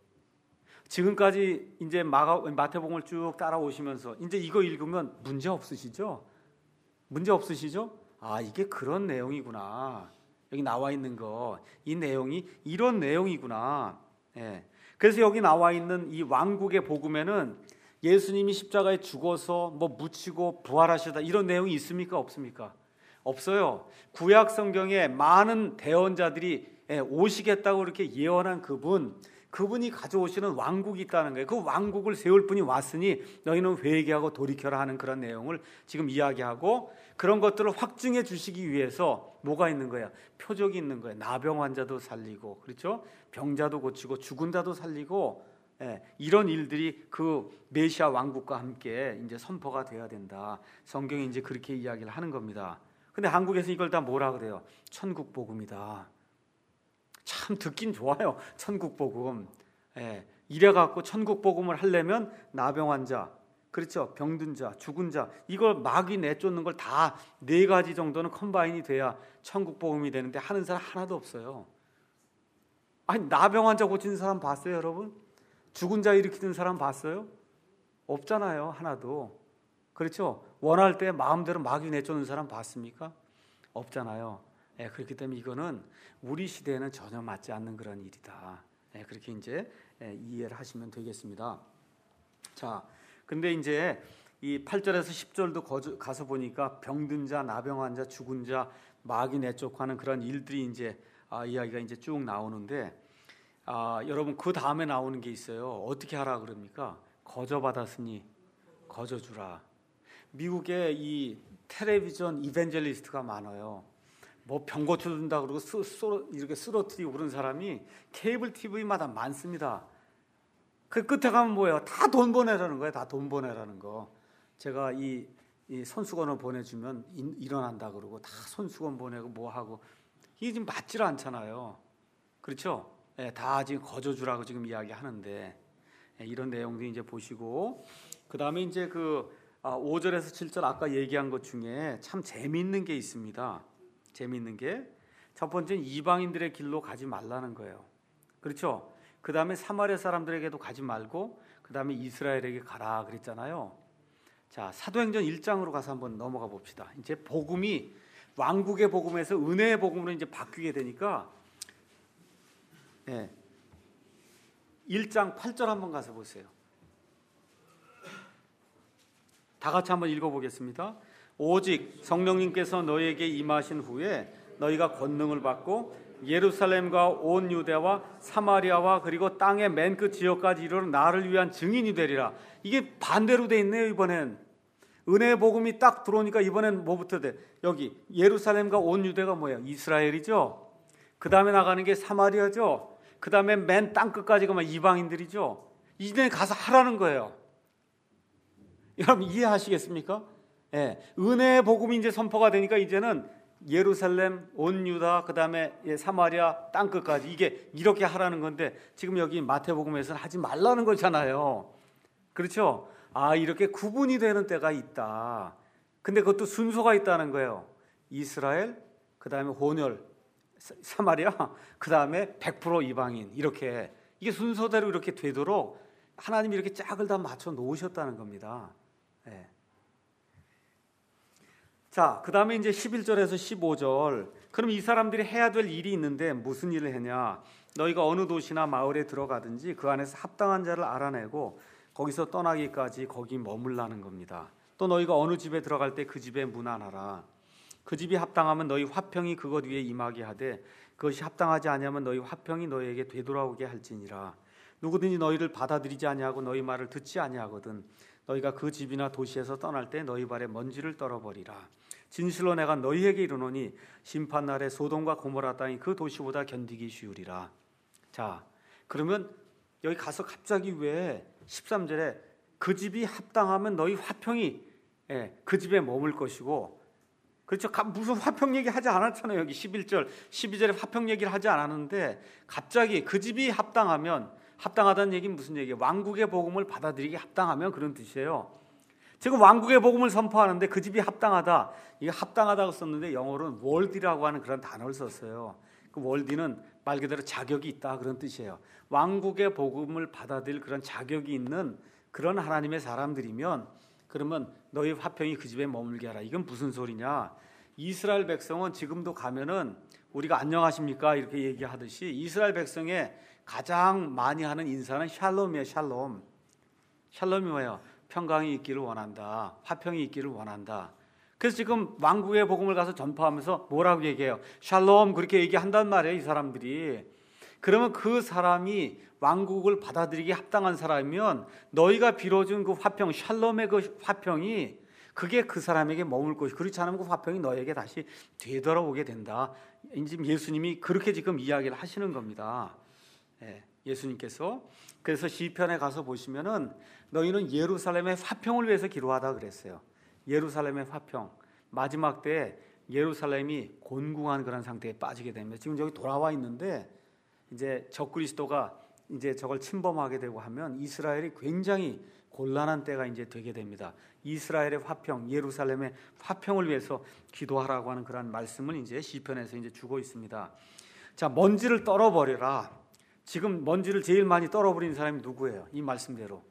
지금까지 이제 마가, 마태복음을 쭉 따라오시면서 이제 이거 읽으면 문제 없으시죠? 문제 없으시죠? 아 이게 그런 내용이구나. 여기 나와 있는 거, 이 내용이 이런 내용이구나. 예. 그래서 여기 나와 있는 이 왕국의 복음에는 예수님이 십자가에 죽어서 뭐 묻히고 부활하시다 이런 내용이 있습니까? 없습니까? 없어요. 구약 성경에 많은 대언자들이 오시겠다고 이렇게 예언한 그분, 그분이 가져오시는 왕국이 있다는 거예요. 그 왕국을 세울 분이 왔으니 너희는 회개하고 돌이켜라 하는 그런 내용을 지금 이야기하고 그런 것들을 확증해 주시기 위해서 뭐가 있는 거야? 표적이 있는 거예요. 나병 환자도 살리고, 그렇죠? 병자도 고치고 죽은 자도 살리고, 예, 이런 일들이 그 메시아 왕국과 함께 이제 선포가 돼야 된다. 성경이 이제 그렇게 이야기를 하는 겁니다. 근데 한국에서 이걸 다 뭐라 그래요? 천국 복음이다. 참 듣긴 좋아요. 천국 복음. 예, 이래 갖고 천국 복음을 하려면 나병 환자, 그렇죠? 병든 자, 죽은 자, 이걸 마귀 내쫓는 걸 다 네 가지 정도는 컴바인이 돼야 천국 복음이 되는데 하는 사람 하나도 없어요. 아니 나병 환자 고치는 사람 봤어요, 여러분? 죽은 자 일으키는 사람 봤어요? 없잖아요, 하나도. 그렇죠? 원할 때 마음대로 마귀 내쫓는 사람 봤습니까? 없잖아요. 예, 그렇기 때문에 이거는 우리 시대에는 전혀 맞지 않는 그런 일이다. 예, 그렇게 이제 예, 이해를 하시면 되겠습니다. 자, 근데 이제 이 팔 절에서 십 절도 거저, 가서 보니까 병든 자, 나병 환자, 죽은 자, 마귀 내쫓하는 그런 일들이 이제 아, 이야기가 이제 쭉 나오는데 아, 여러분 그 다음에 나오는 게 있어요. 어떻게 하라 그럽니까? 거저 받았으니 거저 주라. 미국에 이 텔레비전 이벤젤리스트가 많아요. 뭐 병 고쳐준다 그러고 쓰, 쓰, 이렇게 쓰러뜨리고 그런 사람이 케이블 티비마다 많습니다. 그 끝에 가면 뭐예요? 다 돈 보내라는 거예요. 다 돈 보내라는 거. 제가 이, 이 손수건을 보내주면 인, 일어난다 그러고 다 손수건 보내고 뭐 하고 이게 지금 맞질 않잖아요. 그렇죠? 예, 다 지금 거저주라고 지금 이야기하는데 예, 이런 내용도 이제 보시고 그 다음에 이제 그 아, 오 절에서 칠 절 아까 얘기한 것 중에 참 재미있는 게 있습니다. 재미있는 게 첫 번째는 이방인들의 길로 가지 말라는 거예요. 그렇죠? 그 다음에 사마리아 사람들에게도 가지 말고 그 다음에 이스라엘에게 가라 그랬잖아요. 자, 사도행전 일 장으로 가서 한번 넘어가 봅시다. 이제 복음이 왕국의 복음에서 은혜의 복음으로 이제 바뀌게 되니까 예, 일 장 팔 절 한번 가서 보세요. 다 같이 한번 읽어보겠습니다. 오직 성령님께서 너희에게 임하신 후에 너희가 권능을 받고 예루살렘과 온 유대와 사마리아와 그리고 땅의 맨 끝 지역까지 이르러 나를 위한 증인이 되리라. 이게 반대로 돼 있네요. 이번엔 은혜의 복음이 딱 들어오니까 이번엔 뭐부터 돼? 여기 예루살렘과 온 유대가 뭐예요? 이스라엘이죠. 그 다음에 나가는 게 사마리아죠. 그 다음에 맨 땅 끝까지 가면 이방인들이죠. 이제 가서 하라는 거예요. 여러분 이해하시겠습니까? 예, 은혜의 복음이 이제 선포가 되니까 이제는 예루살렘, 온 유다, 그 다음에 사마리아 땅 끝까지 이게 이렇게 하라는 건데 지금 여기 마태복음에서는 하지 말라는 거잖아요. 그렇죠? 아, 이렇게 구분이 되는 때가 있다. 근데 그것도 순서가 있다는 거예요. 이스라엘, 그 다음에 혼혈, 사마리아, 그 다음에 백 퍼센트 이방인, 이렇게 이게 순서대로 이렇게 되도록 하나님이 이렇게 짝을 다 맞춰 놓으셨다는 겁니다. 네. 자, 그 다음에 이제 십일 절에서 십오 절. 그럼 이 사람들이 해야 될 일이 있는데 무슨 일을 했냐? 너희가 어느 도시나 마을에 들어가든지 그 안에서 합당한 자를 알아내고 거기서 떠나기까지 거기 머물라는 겁니다. 또 너희가 어느 집에 들어갈 때 그 집에 문안하라. 그 집이 합당하면 너희 화평이 그것 위에 임하게 하되 그것이 합당하지 아니하면 너희 화평이 너희에게 되돌아오게 할지니라. 누구든지 너희를 받아들이지 아니하고 너희 말을 듣지 아니하거든 너희가 그 집이나 도시에서 떠날 때 너희 발에 먼지를 떨어버리라. 진실로 내가 너희에게 이르노니 심판날에 소돔과 고모라 땅이 그 도시보다 견디기 쉬우리라. 자, 그러면 여기 가서 갑자기 왜 십삼 절에 그 집이 합당하면 너희 화평이 예, 그 집에 머물 것이고, 그렇죠? 무슨 화평 얘기 하지 않았잖아요. 여기 십일 절, 십이 절에 화평 얘기를 하지 않았는데 갑자기 그 집이 합당하면, 합당하다는 얘기는 무슨 얘기예요? 왕국의 복음을 받아들이기 합당하면 그런 뜻이에요. 지금 왕국의 복음을 선포하는데 그 집이 합당하다. 이게 합당하다고 썼는데 영어로는 월디라고 하는 그런 단어를 썼어요. 그 월디는 말 그대로 자격이 있다 그런 뜻이에요. 왕국의 복음을 받아들일 그런 자격이 있는 그런 하나님의 사람들이면 그러면 너희 화평이 그 집에 머물게 하라. 이건 무슨 소리냐? 이스라엘 백성은 지금도 가면은 우리가 안녕하십니까 이렇게 얘기하듯이 이스라엘 백성의 가장 많이 하는 인사는 샬롬이에요. 샬롬. 샬롬이 뭐예요? 평강이 있기를 원한다. 화평이 있기를 원한다. 그래서 지금 왕국의 복음을 가서 전파하면서 뭐라고 얘기해요? 샬롬 그렇게 얘기한단 말이에요. 이 사람들이. 그러면 그 사람이 왕국을 받아들이기 합당한 사람이면 너희가 빌어준 그 화평, 샬롬의 그 화평이 그게 그 사람에게 머물 것이, 그렇지 않으면 그 화평이 너에게 다시 되돌아오게 된다. 지금 예수님이 그렇게 지금 이야기를 하시는 겁니다. 예, 예수님께서. 그래서 시편에 가서 보시면은 너희는 예루살렘의 화평을 위해서 기도하다 그랬어요. 예루살렘의 화평. 마지막 때 예루살렘이 곤궁한 그런 상태에 빠지게 됩니다. 지금 여기 돌아와 있는데 이제 적그리스도가 이제 저걸 침범하게 되고 하면 이스라엘이 굉장히 곤란한 때가 이제 되게 됩니다. 이스라엘의 화평, 예루살렘의 화평을 위해서 기도하라고 하는 그런 말씀을 이제 시편에서 이제 주고 있습니다. 자, 먼지를 떨어버려라. 지금 먼지를 제일 많이 떨어버린 사람이 누구예요? 이 말씀대로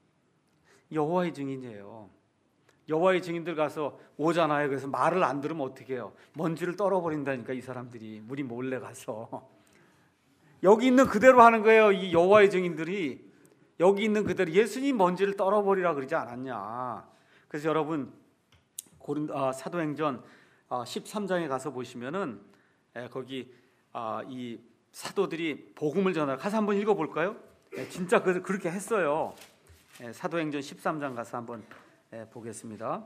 여호와의 증인이에요. 여호와의 증인들 가서 오잖아요. 그래서 말을 안 들으면 어떻게 해요? 먼지를 떨어버린다니까 이 사람들이. 우리 몰래 가서 여기 있는 그대로 하는 거예요. 이 여호와의 증인들이 여기 있는 그대로 예수님 먼지를 떨어버리라 그러지 않았냐. 그래서 여러분 고린, 아, 사도행전 아, 십삼 장에 가서 보시면은 에, 거기 아, 이 사도들이 복음을 전하라. 가서 한번 읽어볼까요? 에, 진짜 그, 그렇게 했어요. 에, 사도행전 십삼 장 가서 한번 에, 보겠습니다.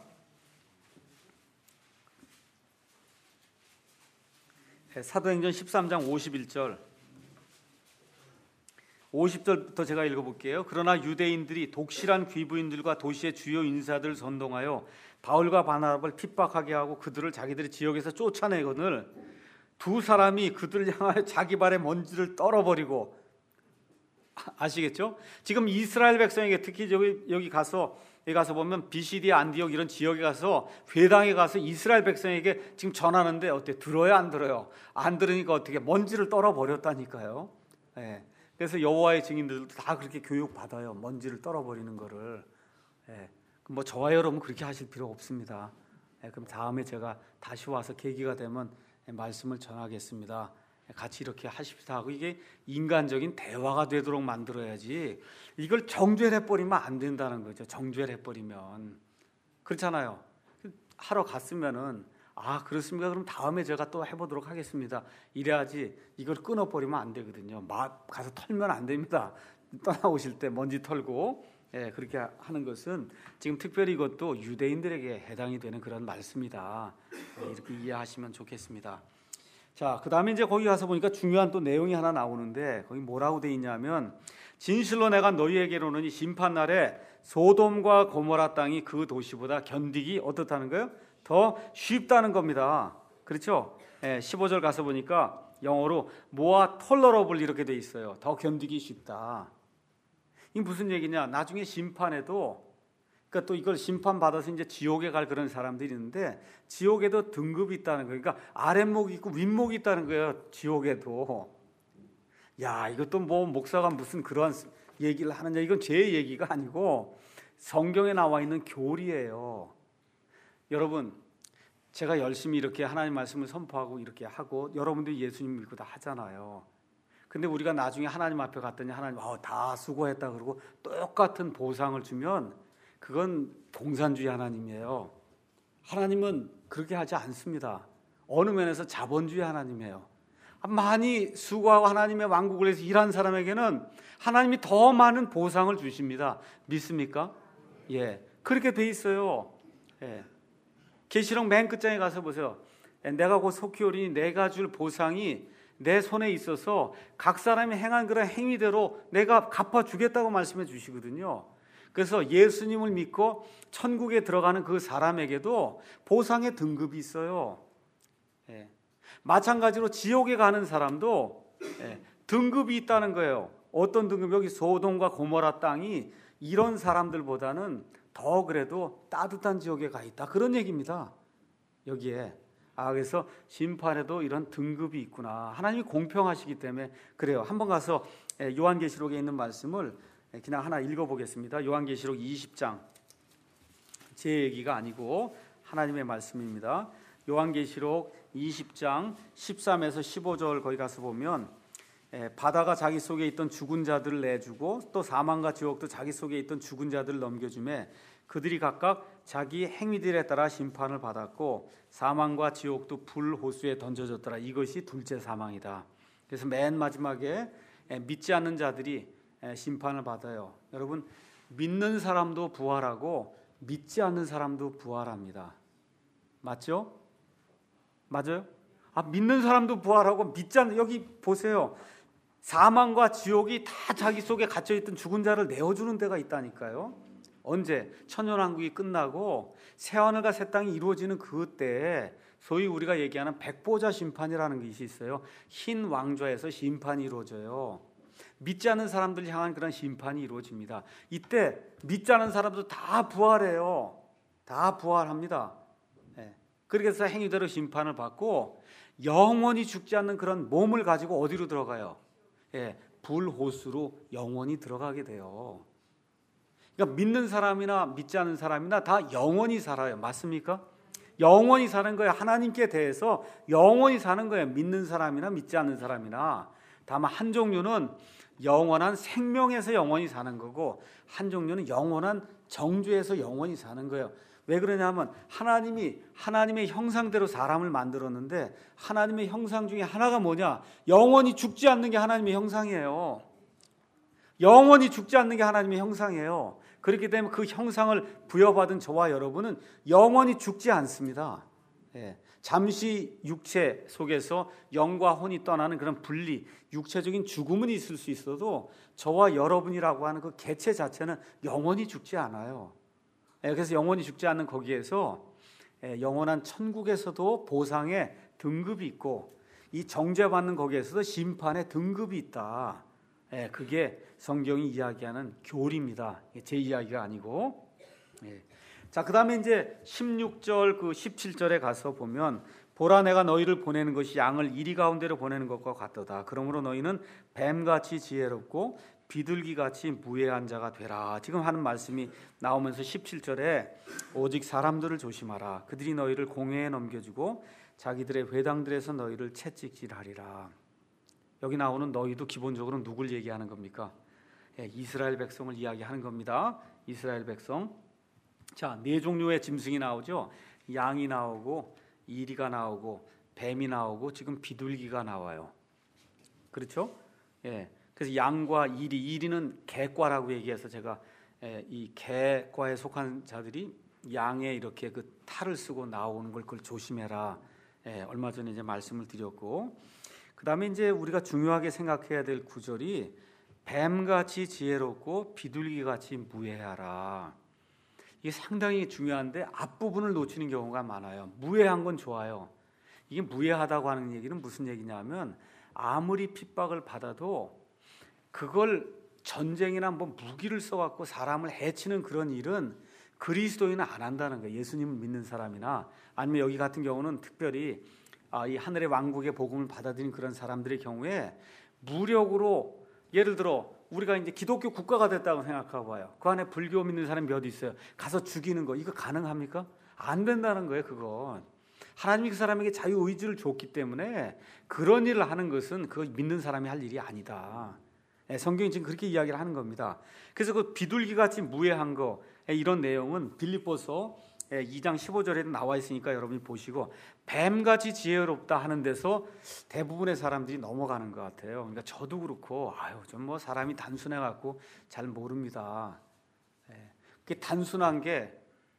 에, 사도행전 십삼 장 오십일 절 오십 절부터 제가 읽어볼게요. 그러나 유대인들이 독실한 귀부인들과 도시의 주요 인사들을 선동하여 바울과 바나바를 핍박하게 하고 그들을 자기들의 지역에서 쫓아내거늘 두 사람이 그들을 향하여 자기 발에 먼지를 떨어버리고, 아시겠죠? 지금 이스라엘 백성에게 특히 여기, 여기 가서 여기 가서 보면 비시디 안디옥 이런 지역에 가서 회당에 가서 이스라엘 백성에게 지금 전하는데 어때? 들어요 안 들어요? 안 들으니까 어떻게 먼지를 떨어버렸다니까요. 네. 그래서 여호와의 증인들도 다 그렇게 교육 받아요. 먼지를 떨어버리는 거를. 예. 뭐 저와 여러분 그렇게 하실 필요 없습니다. 예, 그럼 다음에 제가 다시 와서 계기가 되면 말씀을 전하겠습니다. 같이 이렇게 하십시다 하고 이게 인간적인 대화가 되도록 만들어야지 이걸 정죄해버리면 안 된다는 거죠. 정죄해버리면 그렇잖아요. 하러 갔으면은 아 그렇습니까? 그럼 다음에 제가 또 해보도록 하겠습니다. 이래야지 이걸 끊어버리면 안 되거든요. 막 가서 털면 안 됩니다. 떠나오실 때 먼지 털고 예, 그렇게 하는 것은 지금 특별히 이것도 유대인들에게 해당이 되는 그런 말씀이다. 예, 이렇게 이해하시면 좋겠습니다. 자, 그 다음에 이제 거기 가서 보니까 중요한 또 내용이 하나 나오는데 거기 뭐라고 돼 있냐면 진실로 내가 너희에게로는 이 심판날에 소돔과 고모라 땅이 그 도시보다 견디기 어떻다는 거예요? 더 쉽다는 겁니다. 그렇죠? 예, 십오 절 가서 보니까 영어로 more tolerable 이렇게 돼 있어요. 더 견디기 쉽다. 이게 무슨 얘기냐? 나중에 심판에도 그러니까 또 이걸 심판받아서 이제 지옥에 갈 그런 사람들이 있는데 지옥에도 등급이 있다는 거예요. 그러니까 아랫목이 있고 윗목이 있다는 거예요. 지옥에도. 야, 이것도 뭐 목사가 무슨 그런 얘기를 하느냐? 이건 제 얘기가 아니고 성경에 나와 있는 교리예요. 여러분, 제가 열심히 이렇게 하나님 말씀을 선포하고 이렇게 하고 여러분들이 예수님 믿고 다 하잖아요. 근데 우리가 나중에 하나님 앞에 갔더니 하나님 어, 다 수고했다 그러고 똑같은 보상을 주면 그건 공산주의 하나님이에요. 하나님은 그렇게 하지 않습니다. 어느 면에서 자본주의 하나님이에요. 많이 수고하고 하나님의 왕국을 위해서 일한 사람에게는 하나님이 더 많은 보상을 주십니다. 믿습니까? 예, 그렇게 돼 있어요. 예. 계시록 맨 끝장에 가서 보세요. 내가 곧 속히 오리니 내가 줄 보상이 내 손에 있어서 각 사람이 행한 그런 행위대로 내가 갚아주겠다고 말씀해 주시거든요. 그래서 예수님을 믿고 천국에 들어가는 그 사람에게도 보상의 등급이 있어요. 예. 마찬가지로 지옥에 가는 사람도 예, 등급이 있다는 거예요. 어떤 등급? 여기 소돔과 고모라 땅이 이런 사람들보다는 더 그래도 따뜻한 지옥에 가 있다. 그런 얘기입니다. 여기에. 아, 그래서 심판에도 이런 등급이 있구나. 하나님이 공평하시기 때문에 그래요. 한번 가서 요한계시록에 있는 말씀을 그냥 하나 읽어보겠습니다. 요한계시록 이십 장. 제 얘기가 아니고 하나님의 말씀입니다. 요한계시록 이십 장 십삼에서 십오 절 거기 가서 보면 바다가 자기 속에 있던 죽은 자들을 내주고 또 사망과 지옥도 자기 속에 있던 죽은 자들을 넘겨주매 그들이 각각 자기 행위들에 따라 심판을 받았고 사망과 지옥도 불 호수에 던져졌더라. 이것이 둘째 사망이다. 그래서 맨 마지막에 믿지 않는 자들이 심판을 받아요. 여러분, 믿는 사람도 부활하고 믿지 않는 사람도 부활합니다. 맞죠? 맞아요? 아, 믿는 사람도 부활하고 믿지 않는, 여기 보세요. 사망과 지옥이 다 자기 속에 갇혀있던 죽은 자를 내어주는 데가 있다니까요. 언제? 천년왕국이 끝나고 새하늘과 새 땅이 이루어지는 그때에 소위 우리가 얘기하는 백보자 심판이라는 것이 있어요. 흰 왕좌에서 심판이 이루어져요. 믿지 않는 사람들 향한 그런 심판이 이루어집니다. 이때 믿지 않는 사람도 다 부활해요. 다 부활합니다. 네. 그렇게 해서 행위대로 심판을 받고 영원히 죽지 않는 그런 몸을 가지고 어디로 들어가요? 예, 불호수로 영원히 들어가게 돼요. 그러니까 믿는 사람이나 믿지 않는 사람이나 다 영원히 살아요. 맞습니까? 영원히 사는 거예요. 하나님께 대해서 영원히 사는 거예요. 믿는 사람이나 믿지 않는 사람이나. 다만 한 종류는 영원한 생명에서 영원히 사는 거고 한 종류는 영원한 정죄에서 영원히 사는 거예요. 왜 그러냐면 하나님이 하나님의 형상대로 사람을 만들었는데 하나님의 형상 중에 하나가 뭐냐? 영원히 죽지 않는 게 하나님의 형상이에요. 영원히 죽지 않는 게 하나님의 형상이에요. 그렇기 때문에 그 형상을 부여받은 저와 여러분은 영원히 죽지 않습니다. 예. 잠시 육체 속에서 영과 혼이 떠나는 그런 분리, 육체적인 죽음은 있을 수 있어도 저와 여러분이라고 하는 그 개체 자체는 영원히 죽지 않아요. 예. 그래서 영원히 죽지 않는 거기에서 예. 영원한 천국에서도 보상의 등급이 있고 이 정죄받는 거기에서도 심판의 등급이 있다. 예, 그게 성경이 이야기하는 교리입니다. 제 이야기가 아니고. 예. 자, 그 다음에 이제 십육 절, 그 십칠 절에 가서 보면 보라 내가 너희를 보내는 것이 양을 이리 가운데로 보내는 것과 같도다. 그러므로 너희는 뱀같이 지혜롭고 비둘기같이 무해한 자가 되라. 지금 하는 말씀이 나오면서 십칠 절에 오직 사람들을 조심하라. 그들이 너희를 공회에 넘겨주고 자기들의 회당들에서 너희를 채찍질하리라. 여기 나오는 너희도 기본적으로 누굴 얘기하는 겁니까? 예, 이스라엘 백성을 이야기하는 겁니다. 이스라엘 백성. 자, 네 종류의 짐승이 나오죠. 양이 나오고 이리가 나오고 뱀이 나오고 지금 비둘기가 나와요. 그렇죠? 예. 그래서 양과 이리, 이리는 개과라고 얘기해서 제가 예, 이 개과에 속한 자들이 양에 이렇게 그 탈을 쓰고 나오는 걸 그걸 조심해라. 예, 얼마 전에 이제 말씀을 드렸고, 그 다음에 이제 우리가 중요하게 생각해야 될 구절이 뱀같이 지혜롭고 비둘기같이 무해하라. 이게 상당히 중요한데 앞부분을 놓치는 경우가 많아요. 무해한 건 좋아요. 이게 무해하다고 하는 얘기는 무슨 얘기냐면 아무리 핍박을 받아도 그걸 전쟁이나 뭐 무기를 써갖고 사람을 해치는 그런 일은 그리스도인은 안 한다는 거예요. 예수님을 믿는 사람이나 아니면 여기 같은 경우는 특별히 이 하늘의 왕국의 복음을 받아들인 그런 사람들의 경우에 무력으로, 예를 들어 우리가 이제 기독교 국가가 됐다고 생각하고 봐요. 그 안에 불교 믿는 사람이 몇 있어요. 가서 죽이는 거 이거 가능합니까? 안 된다는 거예요. 그건 하나님이 그 사람에게 자유의지를 줬기 때문에 그런 일을 하는 것은 그 믿는 사람이 할 일이 아니다. 성경이 지금 그렇게 이야기를 하는 겁니다. 그래서 그 비둘기같이 무해한 거, 이런 내용은 빌립보서 이 장 십오 절에도 나와 있으니까 여러분이 보시고, 뱀같이 지혜롭다 하는 데서 대부분의 사람들이 넘어가는 것 같아요. 그러니까 저도 그렇고 아유 좀 뭐 사람이 단순해 갖고 잘 모릅니다. 그게 단순한 게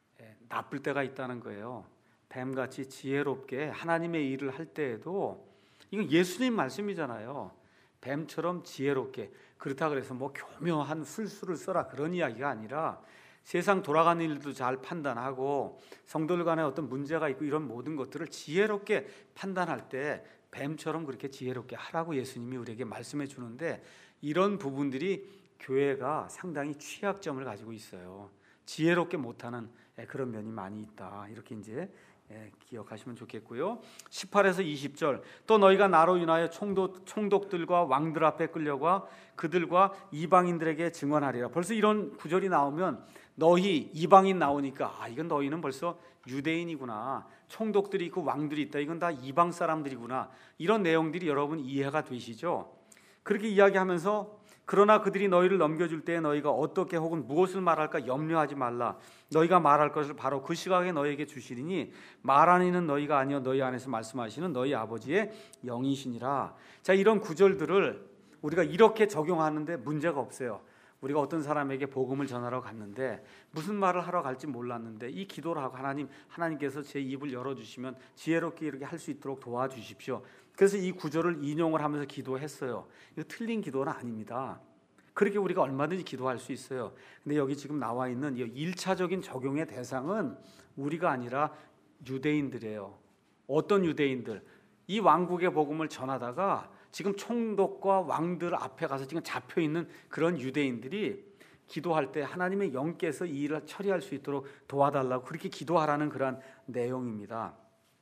나쁠 때가 있다는 거예요. 뱀같이 지혜롭게 하나님의 일을 할 때에도, 이건 예수님 말씀이잖아요. 뱀처럼 지혜롭게. 그렇다 그래서 뭐 교묘한 술수를 써라 그런 이야기가 아니라 세상 돌아가는 일도 잘 판단하고 성도들 간에 어떤 문제가 있고 이런 모든 것들을 지혜롭게 판단할 때 뱀처럼 그렇게 지혜롭게 하라고 예수님이 우리에게 말씀해 주는데, 이런 부분들이 교회가 상당히 취약점을 가지고 있어요. 지혜롭게 못하는 그런 면이 많이 있다. 이렇게 이제 기억하시면 좋겠고요. 십팔에서 이십 절, 또 너희가 나로 인하여 총독, 총독들과 왕들 앞에 끌려가 그들과 이방인들에게 증언하리라. 벌써 이런 구절이 나오면 너희, 이방인 나오니까 아 이건 너희는 벌써 유대인이구나, 총독들이 있고 왕들이 있다, 이건 다 이방 사람들이구나, 이런 내용들이 여러분 이해가 되시죠? 그렇게 이야기하면서 그러나 그들이 너희를 넘겨줄 때 너희가 어떻게 혹은 무엇을 말할까 염려하지 말라. 너희가 말할 것을 바로 그 시각에 너희에게 주시리니 말하는 이는 너희가 아니요 너희 안에서 말씀하시는 너희 아버지의 영이시니라. 자, 이런 구절들을 우리가 이렇게 적용하는데 문제가 없어요. 우리가 어떤 사람에게 복음을 전하러 갔는데 무슨 말을 하러 갈지 몰랐는데 이 기도를 하고, 하나님, 하나님께서 제 입을 열어주시면 지혜롭게 이렇게 할 수 있도록 도와주십시오. 그래서 이 구절을 인용을 하면서 기도했어요. 이거 틀린 기도는 아닙니다. 그렇게 우리가 얼마든지 기도할 수 있어요. 근데 여기 지금 나와 있는 이 일차적인 적용의 대상은 우리가 아니라 유대인들이에요. 어떤 유대인들? 이 왕국의 복음을 전하다가 지금 총독과 왕들 앞에 가서 지금 잡혀 있는 그런 유대인들이 기도할 때 하나님의 영께서 이 일을 처리할 수 있도록 도와달라고 그렇게 기도하라는 그런 내용입니다.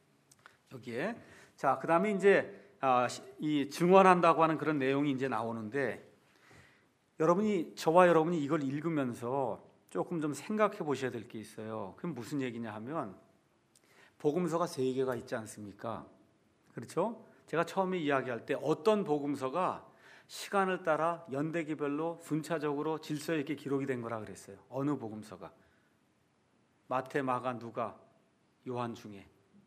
여기에 자, 그다음에 이제 아, 이 증언한다고 하는 그런 내용이 이제 나오는데, 여러분이 저와 여러분이 이걸 읽으면서 조금 좀 생각해 보셔야 될 게 있어요. 그럼 무슨 얘기냐 하면 복음서가 세 개가 있지 않습니까? 그렇죠? 제가 처음에 이야기할 때 어떤 복음서가 시간을 따라 연대기별로 순차적으로 질서 있게 기록이 된 거라 그랬어요. 어느 복음서가? 마태, 마가, 누가, 요한 중에.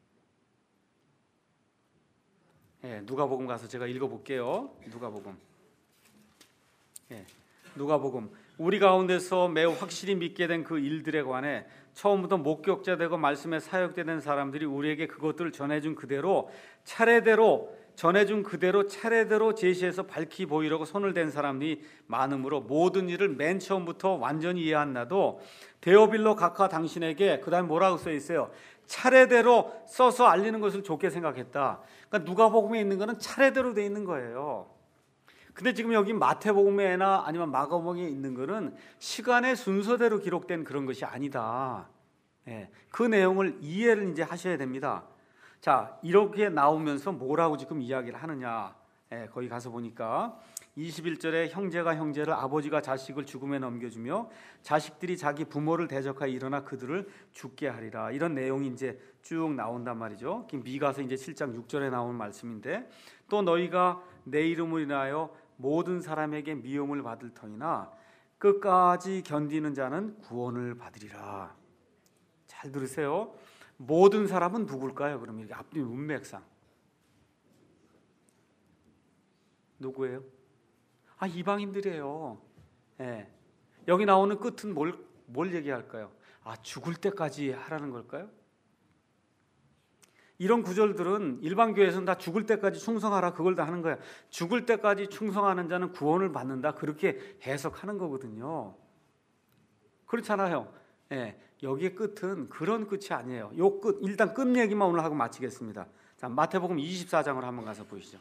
예, 누가복음 가서 제가 읽어볼게요. 누가복음. 예, 누가복음. 우리 가운데서 매우 확실히 믿게 된 그 일들에 관해 처음부터 목격자 되고 말씀에 사역되는 사람들이 우리에게 그것들을 전해준 그대로 차례대로 전해준 그대로 차례대로 제시해서 밝히 보이려고 손을 댄 사람이 많으므로 모든 일을 맨 처음부터 완전히 이해한 나도 데오빌로 각하 당신에게, 그 다음에 뭐라고 써 있어요? 차례대로 써서 알리는 것을 좋게 생각했다. 그러니까 누가복음에 있는 거는 차례대로 돼 있는 거예요. 근데 지금 여기 마태복음에나 아니면 마가복음에 있는 거는 시간의 순서대로 기록된 그런 것이 아니다. 예, 그 내용을 이해를 이제 하셔야 됩니다. 자, 이렇게 나오면서 뭐라고 지금 이야기를 하느냐? 예, 거기 가서 보니까 이십일 절에 형제가 형제를, 아버지가 자식을 죽음에 넘겨주며 자식들이 자기 부모를 대적하여 일어나 그들을 죽게 하리라. 이런 내용이 이제 쭉 나온단 말이죠. 미가서 이제 칠 장 육 절에 나오는 말씀인데, 또 너희가 내 이름을 인하여 모든 사람에게 미움을 받을 터이나 끝까지 견디는 자는 구원을 받으리라. 잘 들으세요. 모든 사람은 누굴까요? 그럼 이렇게 앞뒤 문맥상 누구예요? 아, 이방인들이에요. 예. 여기 나오는 끝은 뭘, 뭘 얘기할까요? 아, 죽을 때까지 하라는 걸까요? 이런 구절들은 일반 교회에서는 다 죽을 때까지 충성하라, 그걸 다 하는 거야. 죽을 때까지 충성하는 자는 구원을 받는다, 그렇게 해석하는 거거든요. 그렇잖아요. 예. 여기의 끝은 그런 끝이 아니에요. 요 끝, 일단 끝 얘기만 오늘 하고 마치겠습니다. 자, 마태복음 이십사 장을 한번 가서 보시죠.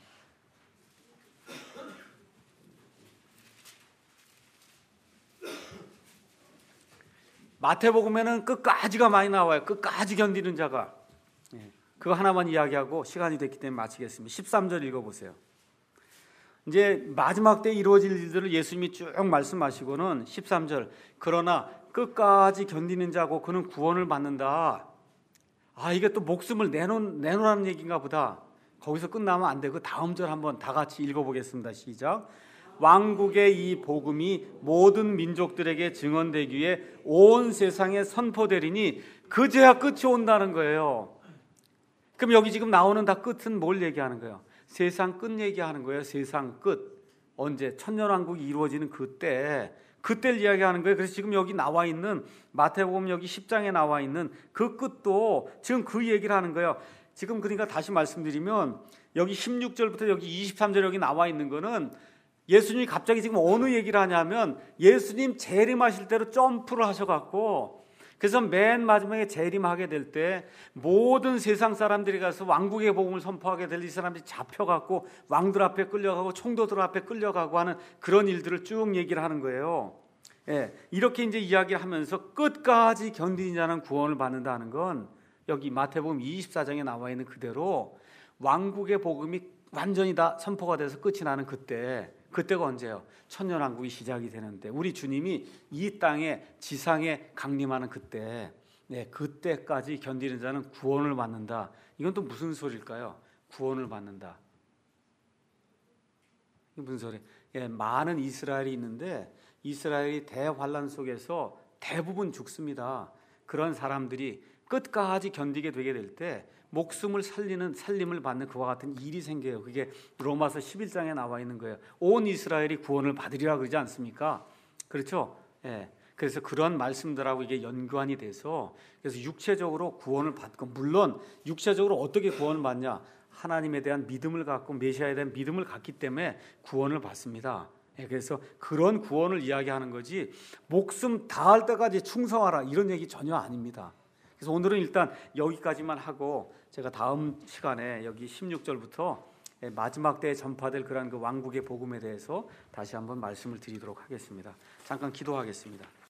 마태복음에는 끝까지가 많이 나와요. 끝까지 견디는 자가. 그거 하나만 이야기하고 시간이 됐기 때문에 마치겠습니다. 십삼 절 읽어보세요. 이제 마지막 때 이루어질 일들을 예수님이 쭉 말씀하시고는 십삼 절, 그러나 끝까지 견디는 자고 그는 구원을 받는다. 아, 이게 또 목숨을 내놓, 내놓으라는 얘기인가 보다. 거기서 끝나면 안 되고 다음 절 한번 다 같이 읽어보겠습니다. 시작. 왕국의 이 복음이 모든 민족들에게 증언되기 위해 온 세상에 선포되리니 그제야 끝이 온다는 거예요. 그럼 여기 지금 나오는 다 끝은 뭘 얘기하는 거예요? 세상 끝 얘기하는 거예요. 세상 끝. 언제? 천년왕국이 이루어지는 그때, 그때를 이야기하는 거예요. 그래서 지금 여기 나와 있는 마태복음 여기 십 장에 나와 있는 그 끝도 지금 그 얘기를 하는 거예요. 지금 그러니까 다시 말씀드리면 여기 십육 절부터 여기 이십삼 절 여기 나와 있는 거는 예수님이 갑자기 지금 어느 얘기를 하냐면 예수님 재림하실 때로 점프를 하셔갖고, 그래서 맨 마지막에 재림하게 될 때 모든 세상 사람들이 가서 왕국의 복음을 선포하게 될 이 사람들이 잡혀갖고 왕들 앞에 끌려가고 총독들 앞에 끌려가고 하는 그런 일들을 쭉 얘기를 하는 거예요. 예, 이렇게 이제 이야기를 하면서 끝까지 견디는 자는 구원을 받는다는 건 여기 마태복음 이십사 장에 나와 있는 그대로 왕국의 복음이 완전히 다 선포가 돼서 끝이 나는 그때, 그때가 언제예요? 천년왕국이 시작이 되는데 우리 주님이 이 땅에 지상에 강림하는 그때, 네, 그때까지 견디는 자는 구원을 받는다. 이건 또 무슨 소리일까요? 구원을 받는다. 이게 무슨 소리? 예, 많은 이스라엘이 있는데 이스라엘이 대환란 속에서 대부분 죽습니다. 그런 사람들이 끝까지 견디게 되게 될 때 목숨을 살리는 살림을 받는 그와 같은 일이 생겨요. 그게 로마서 십일 장에 나와 있는 거예요. 온 이스라엘이 구원을 받으리라 그러지 않습니까? 그렇죠? 예. 그래서 그런 말씀들하고 이게 연관이 돼서 그래서 육체적으로 구원을 받고, 물론 육체적으로 어떻게 구원을 받냐? 하나님에 대한 믿음을 갖고 메시아에 대한 믿음을 갖기 때문에 구원을 받습니다. 예, 그래서 그런 구원을 이야기하는 거지 목숨 다할 때까지 충성하라 이런 얘기 전혀 아닙니다. 그래서 오늘은 일단 여기까지만 하고 제가 다음 시간에 여기 십육 절부터 마지막 때에 전파될 그러한 그 왕국의 복음에 대해서 다시 한번 말씀을 드리도록 하겠습니다. 잠깐 기도하겠습니다.